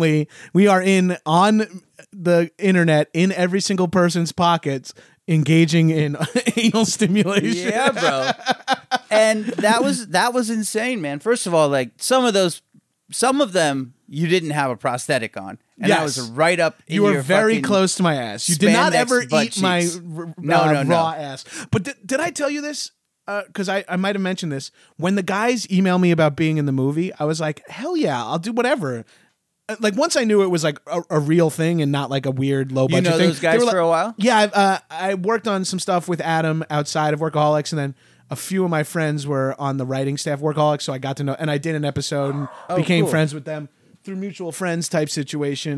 B: the internet in every single person's pockets, engaging in anal stimulation.
C: Yeah, bro. And that was insane, man. First of all, like some of them you didn't have a prosthetic on, and that was right up.
B: You were
C: your
B: very close to my ass. You did not
C: spandex
B: ever
C: butt
B: eat my
C: cheeks.
B: raw
C: No.
B: ass. But did I tell you this? Because I might have mentioned this when the guys emailed me about being in the movie. I was like, hell yeah, I'll do whatever. Like once I knew it was like a real thing and not like a weird low budget thing.
C: Those guys for a while?
B: Yeah, I worked on some stuff with Adam outside of Workaholics, and then a few of my friends were on the writing staff of Workaholics, so I got to know, and I did an episode and became friends with them through mutual friends type situation.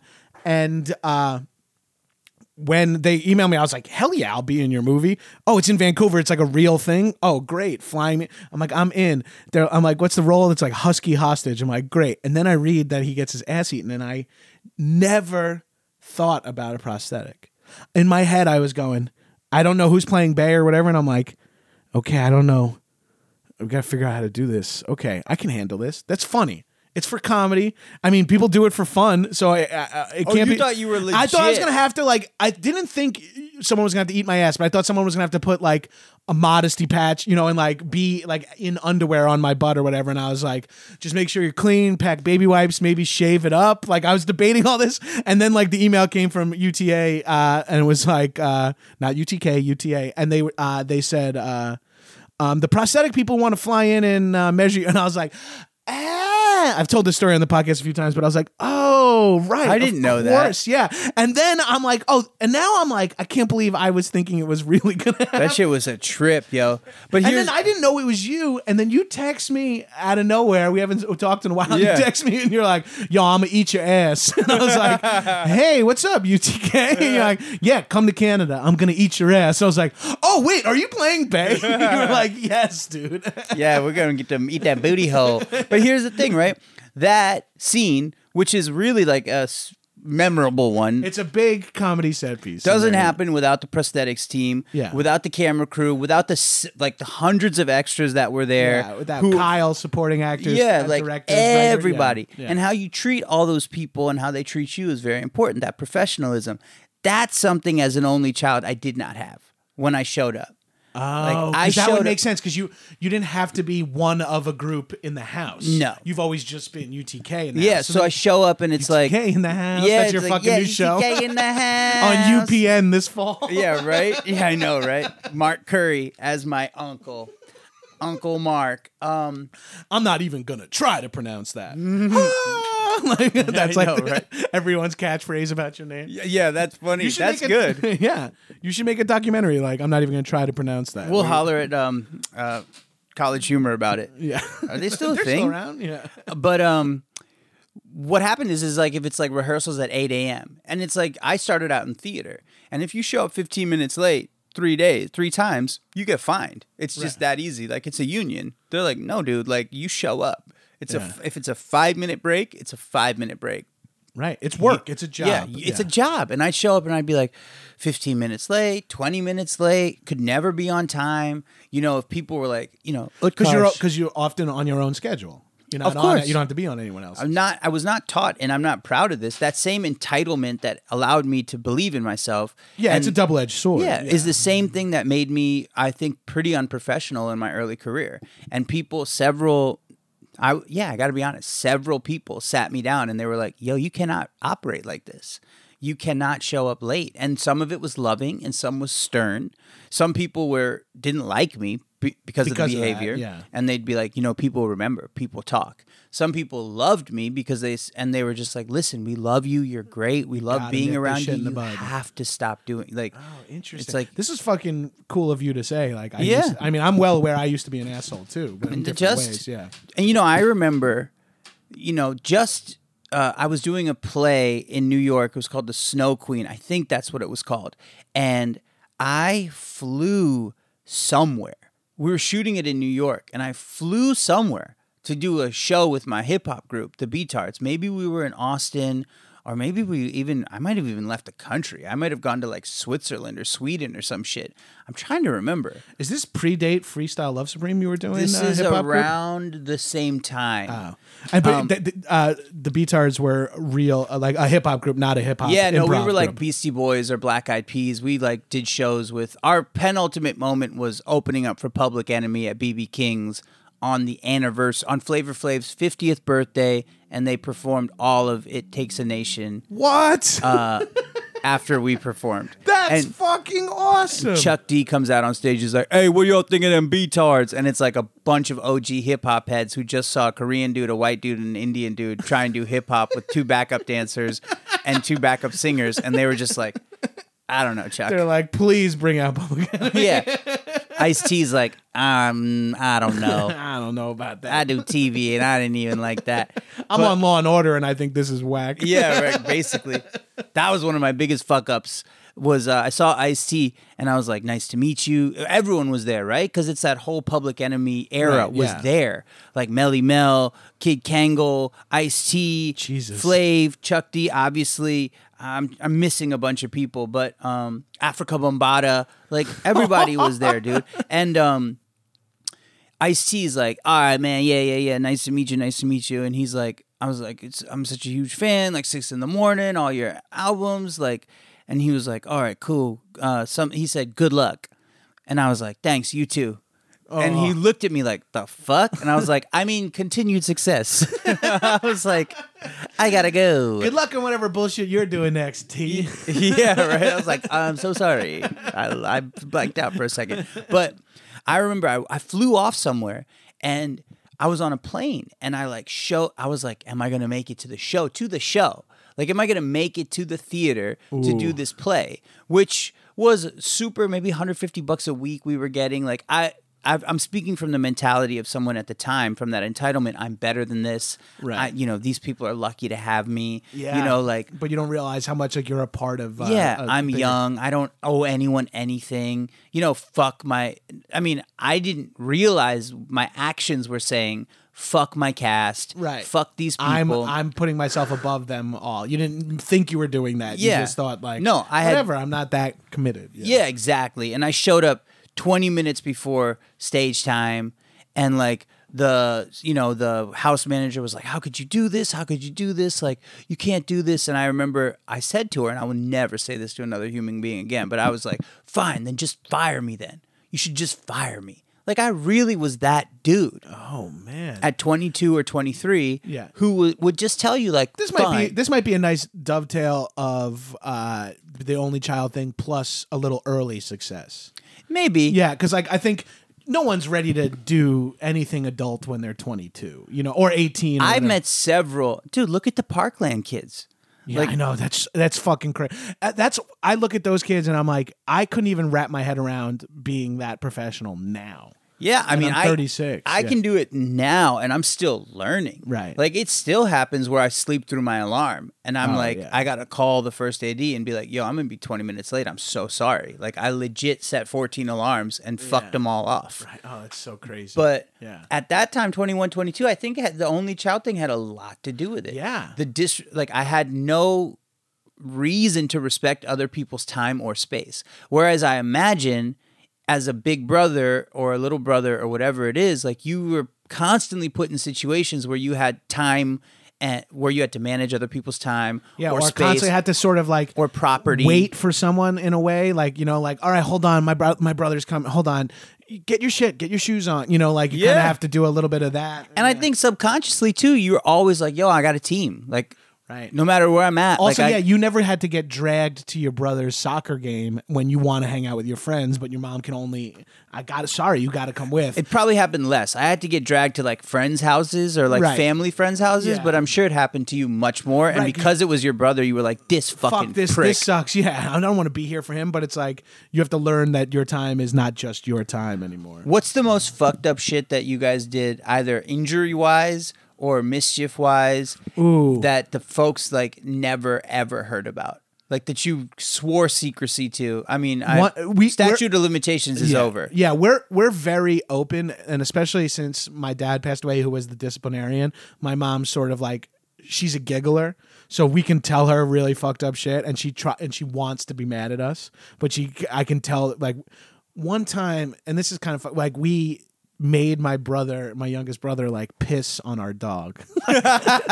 B: When they emailed me, I was like, hell yeah, I'll be in your movie. Oh, it's in Vancouver. It's like a real thing. Oh, great. Flying me. I'm like, I'm in. I'm like, what's the role? It's like husky hostage. I'm like, great. And then I read that he gets his ass eaten, and I never thought about a prosthetic. In my head, I was going, I don't know who's playing Bay or whatever. And I'm like, okay, I don't know. I've got to figure out how to do this. Okay, I can handle this. That's funny. It's for comedy. I mean, people do it for fun, so it can't be.
C: You thought you were legit.
B: I thought I was gonna have to I didn't think someone was gonna have to eat my ass, but I thought someone was gonna have to put like a modesty patch, and like be like in underwear on my butt or whatever. And I was like, just make sure you're clean, pack baby wipes, maybe shave it up. Like I was debating all this, and then like the email came from UTA, and it was like not UTK, UTA, and they said the prosthetic people want to fly in and measure you, and I was like. I've told this story on the podcast a few times, but I was like, oh, right.
C: I didn't know that.
B: Of course, yeah. And then I'm like, and now I'm like, I can't believe I was thinking it was really going to happen.
C: That shit was a trip, yo. But
B: and then I didn't know it was you. And then you text me out of nowhere. We haven't talked in a while.
C: Yeah.
B: You text me and you're like, yo, I'm going to eat your ass. And I was like, hey, what's up, UTK? And you're like, yeah, come to Canada. I'm going to eat your ass. So I was like, oh, wait, are you playing Bay? You were like, yes, dude.
C: Yeah, we're going to get to eat that booty hole. But here's the thing, right? That scene, which is really like a memorable one.
B: It's a big comedy set piece.
C: Doesn't happen without the prosthetics team,
B: Yeah.
C: without the camera crew, without the hundreds of extras that were there.
B: Yeah, without Kyle supporting actors,
C: like
B: directors,
C: everybody.
B: Yeah.
C: And how you treat all those people and how they treat you is very important. That professionalism. That's something as an only child I did not have when I showed up.
B: Oh, that would make sense because you didn't have to be one of a group in the house.
C: No.
B: You've always just been UTK in the
C: Yeah,
B: house.
C: so I show up and it's
B: UTK
C: like
B: in the house.
C: Yeah,
B: That's your
C: it's
B: fucking
C: like,
B: new show
C: UTK in the
B: on
C: house
B: UPN this fall.
C: Yeah, right. Yeah, I know, right? Mark Curry as my uncle, Uncle Mark.
B: I'm not even gonna try to pronounce that. That's
C: I
B: like
C: know, right?
B: everyone's catchphase about your name.
C: Yeah, that's funny. That's
B: make
C: good.
B: Yeah, you should make a documentary. Like I'm not even gonna try to pronounce that.
C: We'll holler at College Humor about it.
B: Yeah,
C: Are they still a
B: they're
C: thing?
B: still around. Yeah,
C: But what happened is like if it's like rehearsals at 8 a.m. and it's like I started out in theater, and if you show up 15 minutes late 3 times, you get fined. It's just that easy. Like it's a union. They're like, no, dude, like you show up. It's if it's a 5-minute break, it's a 5-minute break.
B: right. It's work. It's a job.
C: Yeah, it's a job. And I'd show up and I'd be like 15 minutes late, 20 minutes late, could never be on time. If people were like,
B: because you're often on your own schedule. You're not
C: Of
B: on
C: course.
B: it. You don't have to be on anyone else.
C: I was not taught, and I'm not proud of this. That same entitlement that allowed me to believe in myself.
B: Yeah, it's a
C: and-
B: double-edged sword.
C: Yeah, is the same thing that made me, I think, pretty unprofessional in my early career. And I got to be honest, several people sat me down and they were like, yo, you cannot operate like this. You cannot show up late. And some of it was loving and some was stern. Some people didn't like me, because of the
B: Because of that,
C: behavior.
B: yeah.
C: And they'd be like, people remember, people talk. Some people loved me because they were just like, listen, we love you. You're great. We love
B: gotta
C: being
B: nip this
C: around
B: shit
C: you.
B: in the
C: You
B: bud.
C: have to stop doing like.
B: Oh, interesting.
C: It's like
B: this is fucking cool of you to say. Like,
C: Yeah.
B: I mean, I'm well aware I used to be an asshole too, but in different
C: just
B: ways. Yeah.
C: And I remember, I was doing a play in New York. It was called The Snow Queen. I think that's what it was called. And I flew somewhere. We were shooting it in New York, and I flew somewhere to do a show with my hip hop group, the Beatards. Maybe we were in Austin, or maybe I might have even left the country. I might have gone to like Switzerland or Sweden or some shit. I'm trying to remember.
B: Is this predate Freestyle Love Supreme you were doing?
C: This is
B: hip-hop group?
C: around the same time.
B: Oh. But the Beatards were real, like a hip hop group, not a hip hop.
C: Yeah, no, we
B: improv
C: were like
B: group.
C: Beastie Boys or Black Eyed Peas. We like did shows with our penultimate moment was opening up for Public Enemy at BB King's on the anniversary on Flavor Flav's 50th birthday, and they performed all of It Takes a Nation
B: What?
C: after we performed.
B: That's
C: and
B: fucking awesome.
C: Chuck D comes out on stage. He's like, "Hey, what y'all think of them Beatards?" And it's like a bunch of OG hip hop heads who just saw a Korean dude, a white dude, and an Indian dude try and do hip hop with 2 backup dancers and 2 backup singers, and they were just like, "I don't know, Chuck."
B: They're like, please bring out Public Enemy.
C: Yeah. Ice-T's like, I don't know.
B: I don't know about that.
C: I do TV and I didn't even like that.
B: I'm on Law and Order, and I think this is whack.
C: Yeah, right, basically. That was one of my biggest fuck-ups was I saw Ice-T and I was like, nice to meet you. Everyone was there, right? Because it's that whole Public Enemy era
B: Right,
C: was
B: yeah.
C: there. Like Melly Mel, Kid Kangle, Ice-T,
B: Jesus.
C: Flav, Chuck D, obviously. I'm missing a bunch of people, but Africa Bombada, like everybody was there, dude. And Ice-T's like, all right, man, yeah, nice to meet you. And he's like, I was like, I'm such a huge fan, like 6 a.m, all your albums, like, and he was like, all right, cool. He said, good luck. And I was like, thanks, you too. And he looked at me like, the fuck? And I was like, I mean, continued success. I was like, I gotta go.
B: Good luck on whatever bullshit you're doing next, T.
C: Yeah, right. I was like, I'm so sorry. I blacked out for a second. But I remember I flew off somewhere and I was on a plane and I was like, am I going to make it to the show? Like, am I going to make it to the theater to do this play? Which was super, maybe $150 a week we were getting. Like, I'm speaking from the mentality of someone at the time, from that entitlement. I'm better than this.
B: Right.
C: These people are lucky to have me.
B: Yeah. But you don't realize how much like you're a part of.
C: I'm young. I don't owe anyone anything. I didn't realize my actions were saying, fuck my cast.
B: Right.
C: Fuck these people.
B: I'm putting myself above them all. You didn't think you were doing that.
C: Yeah.
B: You just thought like,
C: No,
B: whatever. I'm not that committed.
C: Yeah, exactly. And I showed up 20 minutes before stage time, and like the house manager was like, how could you do this? Like, you can't do this. And I remember I said to her, and I will never say this to another human being again, but I was like, fine, then just fire me then. You should just fire me. Like, I really was that dude.
B: Oh man.
C: At 22 or 23,
B: Yeah.
C: who would just tell you like,
B: This
C: fine.
B: might be a nice dovetail of the only child thing plus a little early success.
C: Maybe.
B: Yeah, because like I think no one's ready to do anything adult when they're 22, or 18. Or
C: I
B: whatever.
C: met several. Dude, look at the Parkland kids.
B: Yeah, I know that's fucking crazy. I look at those kids and I'm like, I couldn't even wrap my head around being that professional now.
C: Yeah, I
B: And
C: mean,
B: I'm 36.
C: I can do it now, and I'm still learning.
B: Right.
C: Like, it still happens where I sleep through my alarm, and I'm
B: yeah.
C: I gotta call the first AD and be like, "Yo, I'm gonna be 20 minutes late. I'm so sorry." Like, I legit set 14 alarms and fucked them all off.
B: Right. Oh, that's so crazy.
C: But
B: yeah.
C: at that time, 21, 22, I think the only child thing had a lot to do with it.
B: Yeah.
C: I had no reason to respect other people's time or space. Whereas I imagine, as a big brother or a little brother or whatever it is, like, you were constantly put in situations where you had time and where you had to manage other people's time,
B: Yeah,
C: or
B: or
C: space,
B: constantly had to sort of like
C: or property.
B: wait for someone in a way, like like, all right, hold on, my brother's coming. Hold on, get your shit, get your shoes on. Like, you kind of have to do a little bit of that.
C: And I think subconsciously too, you're always like, "Yo, I got a team." Like,
B: Right.
C: No matter where I'm at.
B: Also,
C: like
B: you never had to get dragged to your brother's soccer game when you want to hang out with your friends, but your mom can only, you got to come with.
C: It probably happened less. I had to get dragged to like friends' houses or like
B: Right.
C: family friends' houses,
B: Yeah.
C: but I'm sure it happened to you much more. And
B: Right.
C: because it was your brother, you were like, this fucking
B: Fuck this,
C: prick.
B: this sucks. Yeah, I don't want to be here for him, but it's like you have to learn that your time is not just your time anymore.
C: What's the most fucked up shit that you guys did, either injury-wise or mischief-wise, that the folks like never ever heard about? Like that you swore secrecy to. I mean, statute of limitations is over.
B: Yeah, we're very open, and especially since my dad passed away, who was the disciplinarian. My mom's sort of like, she's a giggler, so we can tell her really fucked up shit, and she wants to be mad at us, but I can tell, like, one time, and this is kind of like, we made my youngest brother, like piss on our dog. We're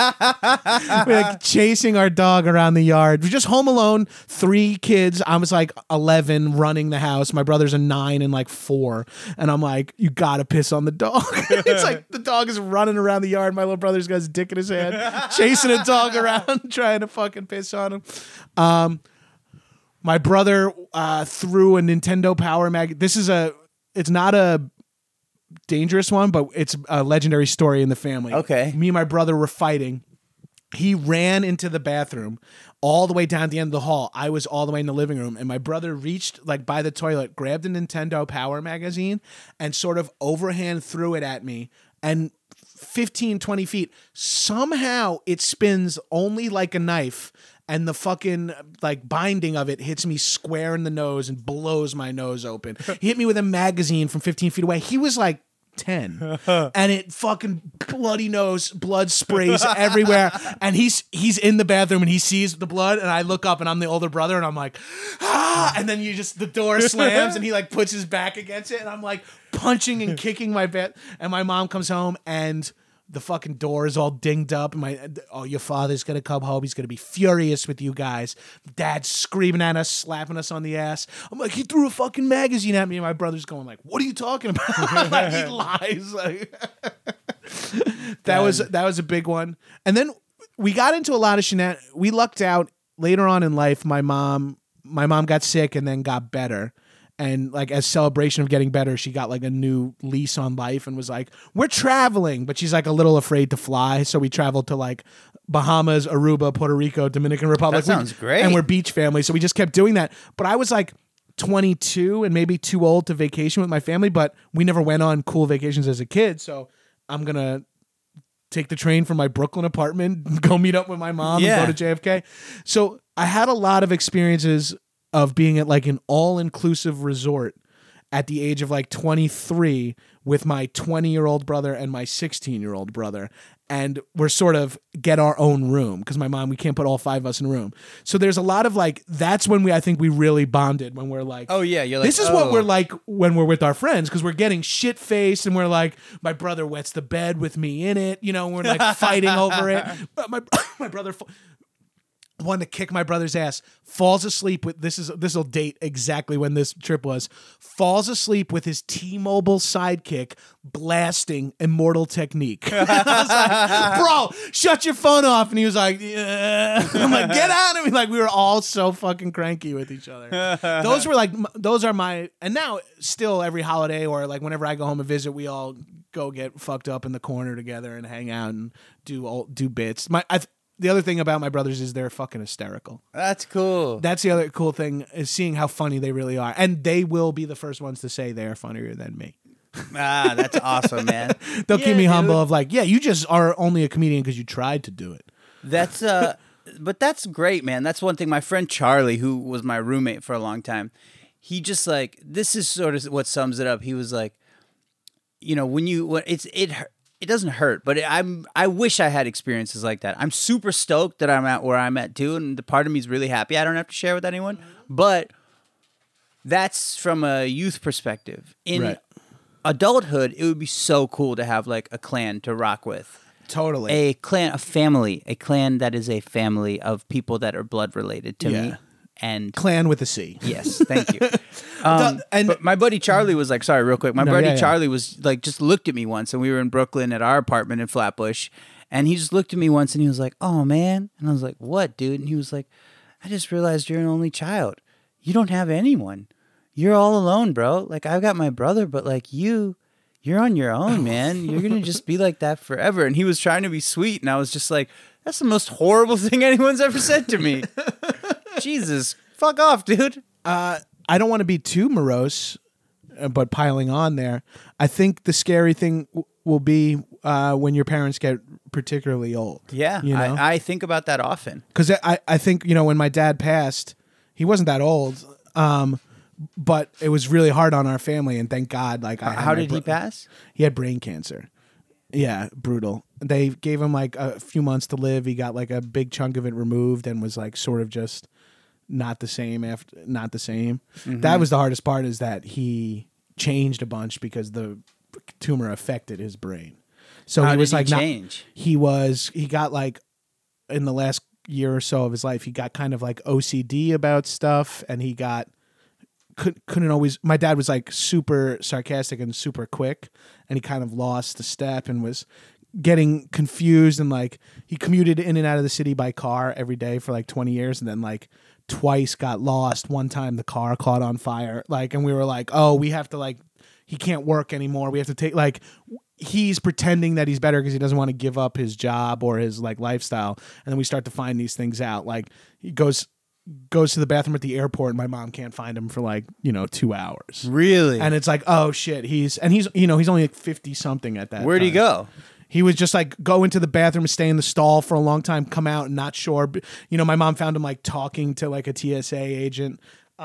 B: like chasing our dog around the yard. We're just home alone, 3 kids. I was like 11 running the house. My brother's a 9 and like 4. And I'm like, you gotta piss on the dog. It's like the dog is running around the yard. My little brother's got his dick in his hand, chasing a dog around, trying to fucking piss on him. My brother threw a Nintendo Power Mag. It's not a dangerous one, but it's a legendary story in the family.
C: Okay.
B: Me and my brother were fighting. He ran into the bathroom all the way down at the end of the hall. I was all the way in the living room, and my brother reached like by the toilet, grabbed a Nintendo Power magazine, and sort of overhand threw it at me. And 15, 20 feet, somehow it spins only like a knife, and the fucking like binding of it hits me square in the nose and blows my nose open. He hit me with a magazine from 15 feet away. He was like 10, and it fucking bloody nose, blood sprays everywhere. And he's in the bathroom and he sees the blood, and I look up and I'm the older brother, and I'm like, ah! And then the door slams and he like puts his back against it, and I'm like punching and kicking my bed. And my mom comes home and the fucking door is all dinged up. Your father's gonna come home. He's gonna be furious with you guys. Dad's screaming at us, slapping us on the ass. I'm like, he threw a fucking magazine at me, and my brother's going like, "What are you talking about?" Like, he lies. Like, that was a big one. And then we got into a lot of shenanigans. We lucked out later on in life. My mom got sick and then got better. And like as celebration of getting better, she got like a new lease on life and was like, we're traveling. But she's like a little afraid to fly. So we traveled to like Bahamas, Aruba, Puerto Rico, Dominican Republic.
C: That sounds great.
B: And we're beach family. So we just kept doing that. But I was like 22 and maybe too old to vacation with my family. But we never went on cool vacations as a kid. So I'm going to take the train from my Brooklyn apartment, go meet up with my mom and go to JFK. So I had a lot of experiences of being at like an all-inclusive resort at the age of like 23 with my 20-year-old brother and my 16-year-old brother. And we're sort of get our own room because my mom, we can't put all 5 of us in a room. So there's a lot of like, that's when I think we really bonded, when we're like,
C: oh yeah, you're like,
B: this is what we're like when we're with our friends, because we're getting shit-faced and we're like, my brother wets the bed with me in it, we're like fighting over it. But my brother wanted to kick my brother's ass, falls asleep with, this'll date exactly when this trip was, falls asleep with his T-Mobile sidekick blasting Immortal Technique. I was like, bro, shut your phone off. And he was like, yeah. I'm like, get out of me. Like, we were all so fucking cranky with each other. Those are my, and now still every holiday or like whenever I go home and visit, we all go get fucked up in the corner together and hang out and do bits. The other thing about my brothers is they're fucking hysterical.
C: That's cool.
B: That's the other cool thing, is seeing how funny they really are. And they will be the first ones to say they are funnier than me.
C: That's awesome, man.
B: They'll keep me humble of like, yeah, you just are only a comedian because you tried to do it.
C: That's but that's great, man. That's one thing. My friend Charlie, who was my roommate for a long time, he just like, this is sort of what sums it up. He was like, it doesn't hurt, but I wish I had experiences like that. I'm super stoked that I'm at where I'm at too, and the part of me is really happy I don't have to share with anyone. But that's from a youth perspective. In adulthood, it would be so cool to have like a clan to rock with.
B: Totally.
C: A clan that is a family of people that are blood related to me. And
B: clan with a C.
C: Yes, thank you. But my buddy Charlie was like, sorry, real quick. My buddy Charlie was like, just looked at me once, and we were in Brooklyn at our apartment in Flatbush, And he just looked at me once and he was like, "Oh, man." And I was like, "What, dude?" And he was like, "I just realized you're an only child. You don't have anyone. You're all alone, bro. Like, I've got my brother, but like you're on your own, man. You're going to just be like that forever." And he was trying to be sweet. And I was just like, that's the most horrible thing anyone's ever said to me. Jesus, fuck off, dude.
B: I don't want to be too morose, but piling on there, I think the scary thing will be when your parents get particularly old.
C: Yeah,
B: you know?
C: I think about that often.
B: Because I think, when my dad passed, he wasn't that old, but it was really hard on our family, and thank God. Like,
C: How did he pass?
B: He had brain cancer. Yeah, brutal. They gave him like a few months to live. He got like a big chunk of it removed and was like sort of just not the same not the same. Mm-hmm. That was the hardest part, is that he changed a bunch because the tumor affected his brain. So
C: How
B: he was
C: did
B: like
C: change?
B: He got like, in the last year or so of his life, he got kind of like OCD about stuff, and he couldn't always. My dad was like super sarcastic and super quick, and he kind of lost a step and was getting confused, and like he commuted in and out of the city by car every day for like 20 years, and then like twice got lost. One time the car caught on fire, like, and we were like, oh, we have to, like, he can't work anymore. We have to take, like, he's pretending that he's better because he doesn't want to give up his job or his like lifestyle. And then we start to find these things out. Like, he goes to the bathroom at the airport, and my mom can't find him for like 2 hours.
C: Really?
B: And it's like, oh shit, he's only like 50 something at that.
C: Where'd he go?
B: He was just like go into the bathroom, stay in the stall for a long time, come out and not sure. But, my mom found him like talking to like a TSA agent.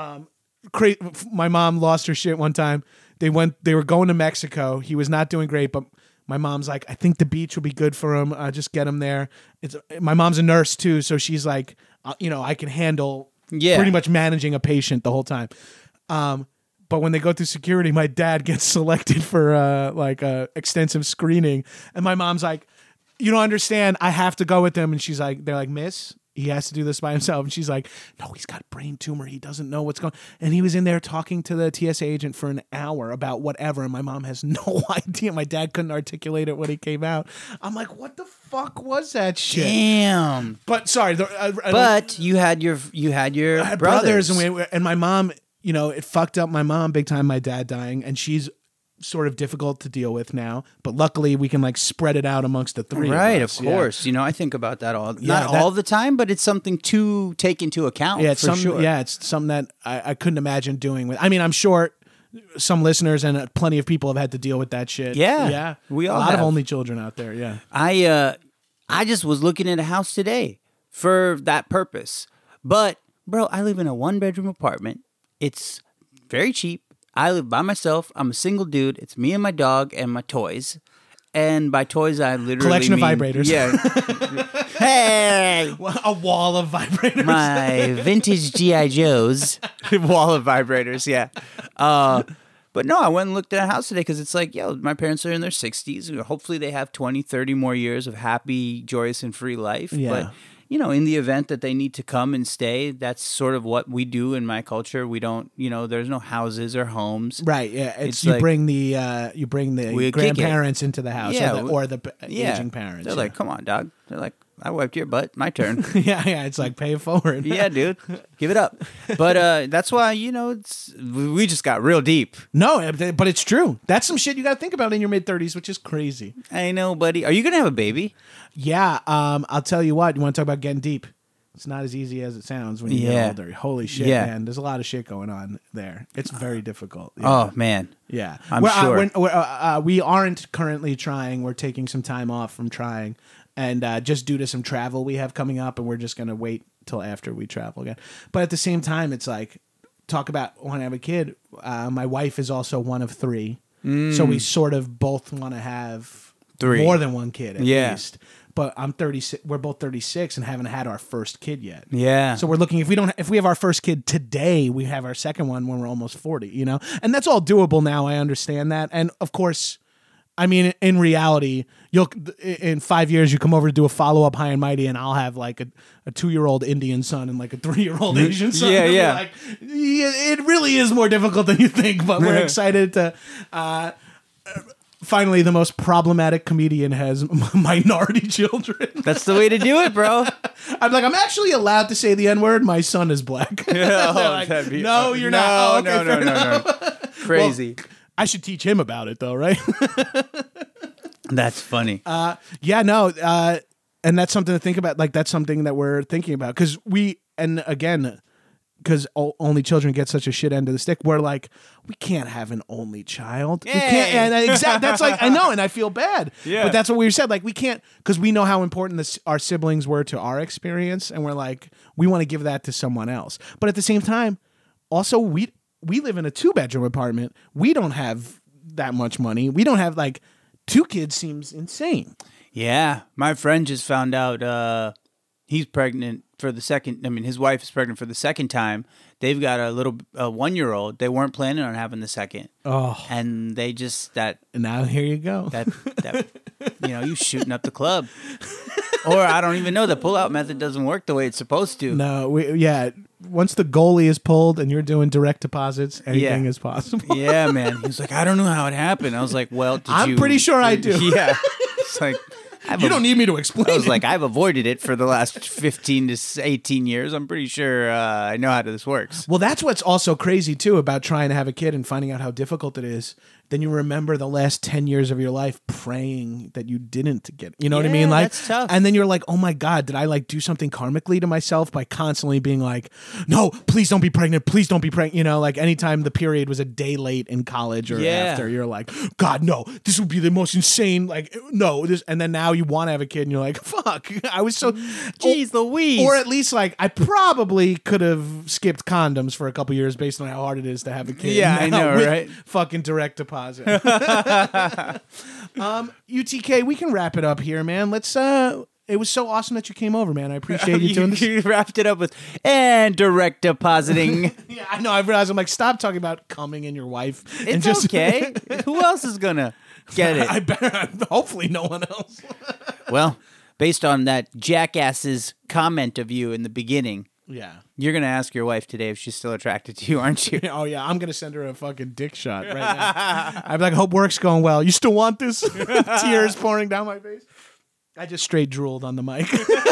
B: My mom lost her shit one time. They were going to Mexico. He was not doing great, but my mom's like, I think the beach will be good for him. Just get him there. My mom's a nurse too, so she's like, I can handle pretty much managing a patient the whole time. But when they go through security, my dad gets selected for like a extensive screening, and my mom's like, "You don't understand. I have to go with him." And she's like, "They're like, Miss, he has to do this by himself." And she's like, "No, he's got brain tumor. He doesn't know what's going." And he was in there talking to the TSA agent for an hour about whatever, and my mom has no idea. My dad couldn't articulate it when he came out. I'm like, "What the fuck was that shit?"
C: Damn.
B: But sorry,
C: but you had your
B: I had brothers and my mom. It fucked up my mom big time, my dad dying, and she's sort of difficult to deal with now. But luckily, we can like spread it out amongst the three.
C: Right,
B: of us.
C: of course. I think about that all the time, but it's something to take into account.
B: Yeah, it's
C: sure.
B: Yeah, it's something that I couldn't imagine doing. I'm sure some listeners and plenty of people have had to deal with that shit.
C: Yeah, we all
B: a lot
C: have.
B: of only children out there. Yeah,
C: I just was looking at a house today for that purpose, but bro, I live in a 1-bedroom apartment. It's very cheap. I live by myself. I'm a single dude. It's me and my dog and my toys. And by toys, I literally
B: collection of
C: mean,
B: vibrators.
C: Yeah. Hey,
B: a wall of vibrators.
C: My vintage GI Joes wall of vibrators. Yeah. But no, I went and looked at a house today because it's like, my parents are in their 60s. Hopefully, they have 20, 30 more years of happy, joyous, and free life.
B: Yeah.
C: But in the event that they need to come and stay, that's sort of what we do in my culture. We don't, there's no houses or homes.
B: Right. Yeah. It's you
C: like,
B: bring the grandparents into the house, or the aging parents.
C: They're like, come on, dog. They're like, I wiped your butt. My turn.
B: Yeah. It's like, pay it forward.
C: Yeah, dude. Give it up. But that's why, we just got real deep.
B: No, but it's true. That's some shit you got to think about in your mid-30s, which is crazy.
C: I know, buddy. Are you going to have a baby?
B: Yeah. I'll tell you what. You want to talk about getting deep? It's not as easy as it sounds when you get older. Holy shit, man. There's a lot of shit going on there. It's very difficult. Yeah.
C: Oh, man.
B: Yeah.
C: I'm sure.
B: We aren't currently trying. We're taking some time off from trying. And just due to some travel we have coming up, and we're just going to wait till after we travel again. But at the same time, it's like, talk about want to have a kid. My wife is also one of 3. So we sort of both want to have
C: 3.
B: More than one kid at least. But I'm 36. We're both 36 and haven't had our first kid yet.
C: Yeah.
B: So we're looking, if we have our first kid today, we have our second one when we're almost 40, And that's all doable now. I understand that. And of course, in reality, in 5 years you come over to do a follow-up High and Mighty, and I'll have like a 2-year-old Indian son and like a 3-year-old Asian son.
C: Yeah.
B: Like, it really is more difficult than you think, but we're excited to Finally, the most problematic comedian has minority children.
C: That's the way to do it, bro.
B: I'm like, I'm actually allowed to say the N-word. My son is black. They're like, no, you're not. Oh, okay,
C: no. Crazy.
B: Well, I should teach him about it, though, right?
C: That's funny.
B: And that's something to think about. Like, that's something that we're thinking about. Because because only children get such a shit end of the stick, we're like, we can't have an only child. We can't. And that's like, I know, and I feel bad.
C: Yeah.
B: But that's what we said. Like, we can't, because we know how important our siblings were to our experience, and we're like, we want to give that to someone else. But at the same time, also, we live in a 2-bedroom apartment. We don't have that much money. We don't have, like, 2 kids seems insane.
C: Yeah. My friend just found out he's pregnant for the second. I mean, his wife is pregnant for the second time. They've got a 1-year-old. They weren't planning on having the second.
B: Oh.
C: And they just,
B: And now here you go.
C: that you shooting up the club. Or I don't even know. The pull-out method doesn't work the way it's supposed to.
B: No, once the goalie is pulled and you're doing direct deposits, anything is possible.
C: Yeah, man. He was like, I don't know how it happened. I was like, well,
B: I'm pretty sure I do.
C: Yeah. It's like,
B: you don't need me to explain.
C: I was like, I've avoided it for the last 15 to 18 years. I'm pretty sure I know how this works.
B: Well, that's what's also crazy, too, about trying to have a kid and finding out how difficult it is. Then you remember the last 10 years of your life praying that you didn't get it. You know what I mean? Like,
C: that's tough.
B: And then you're like, oh my God, did I like do something karmically to myself by constantly being like, no, please don't be pregnant. Please don't be pregnant. You know, like anytime the period was a day late in college or after, you're like, God, no, this would be the most insane. Like, no, this. And then now you want to have a kid and you're like, fuck, I was so.
C: Jeez Louise.
B: Or at least like, I probably could have skipped condoms for a couple years based on how hard it is to have a kid.
C: Yeah, I know,
B: with
C: right?
B: Fucking direct deposit. UTK, we can wrap it up here, man. Let's it was so awesome that you came over, man. I appreciate you doing this.
C: You wrapped it up with and direct depositing.
B: Yeah, I know. I realized I'm like, stop talking about coming in your wife.
C: It's okay. Who else is gonna get it?
B: I bet. Hopefully, no one else.
C: Well, based on that jackass's comment of you in the beginning.
B: Yeah.
C: You're going to ask your wife today if she's still attracted to you, aren't you?
B: Oh, yeah. I'm going to send her a fucking dick shot right now. I'd be like, hope work's going well. You still want this? Tears pouring down my face. I just straight drooled on the mic.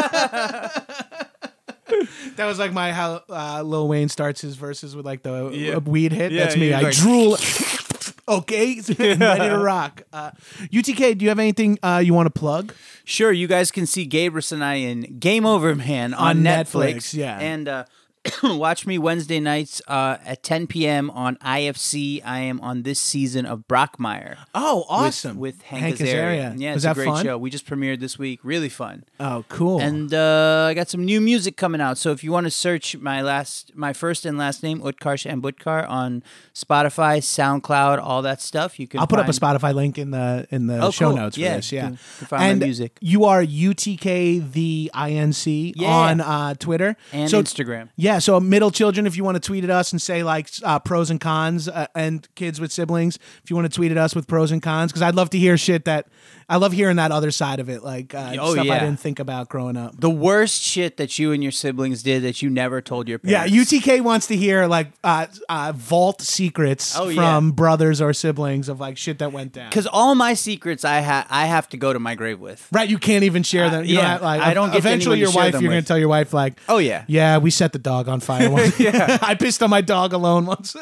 B: That was like how Lil Wayne starts his verses with like the weed hit.
C: Yeah,
B: that's me. I
C: like,
B: drool. Okay, ready to rock. UTK, do you have anything you want to plug?
C: Sure, you guys can see Gabrus and I in Game Over Man on Netflix.
B: Yeah.
C: And watch me Wednesday nights at 10 p.m. on IFC. I am on this season of Brockmire.
B: Oh, awesome.
C: With Hank Azaria. Yeah, it's a great show. We just premiered this week. Really fun.
B: Oh, cool.
C: And I got some new music coming out. So if you want to search my first and last name, Utkarsh and Butkar, on Spotify, SoundCloud, all that stuff, you can
B: I'll put up a Spotify link in the show notes for this. Yeah.
C: You can find my music.
B: You are UTK the INC on Twitter.
C: And Instagram.
B: Yeah, so middle children, if you want to tweet at us and say like pros and cons, and kids with siblings, if you want to tweet at us with pros and cons, because I'd love to hear shit that I love hearing that other side of it, like stuff I didn't think about growing up.
C: The worst shit that you and your siblings did that you never told your parents.
B: Yeah, UTK wants to hear like vault secrets from brothers or siblings of like shit that went down.
C: Because all my secrets I have to go to my grave with.
B: Right, you can't even share them. You
C: yeah,
B: like,
C: I don't get
B: eventually your wife. You're going to tell your wife like,
C: oh yeah,
B: yeah, we set the dog on fire once. I pissed on my dog alone once.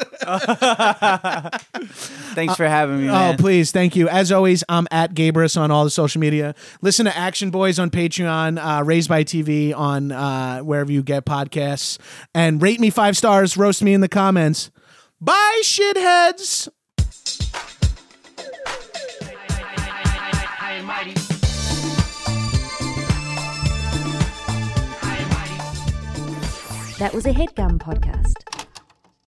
C: Thanks for having me, man.
B: Oh, please. Thank you. As always, I'm at Gabrus on all the social media. Listen to Action Boys on Patreon, Raised by TV on wherever you get podcasts. And rate me 5 stars. Roast me in the comments. Bye, shitheads.
A: That was a HeadGum podcast.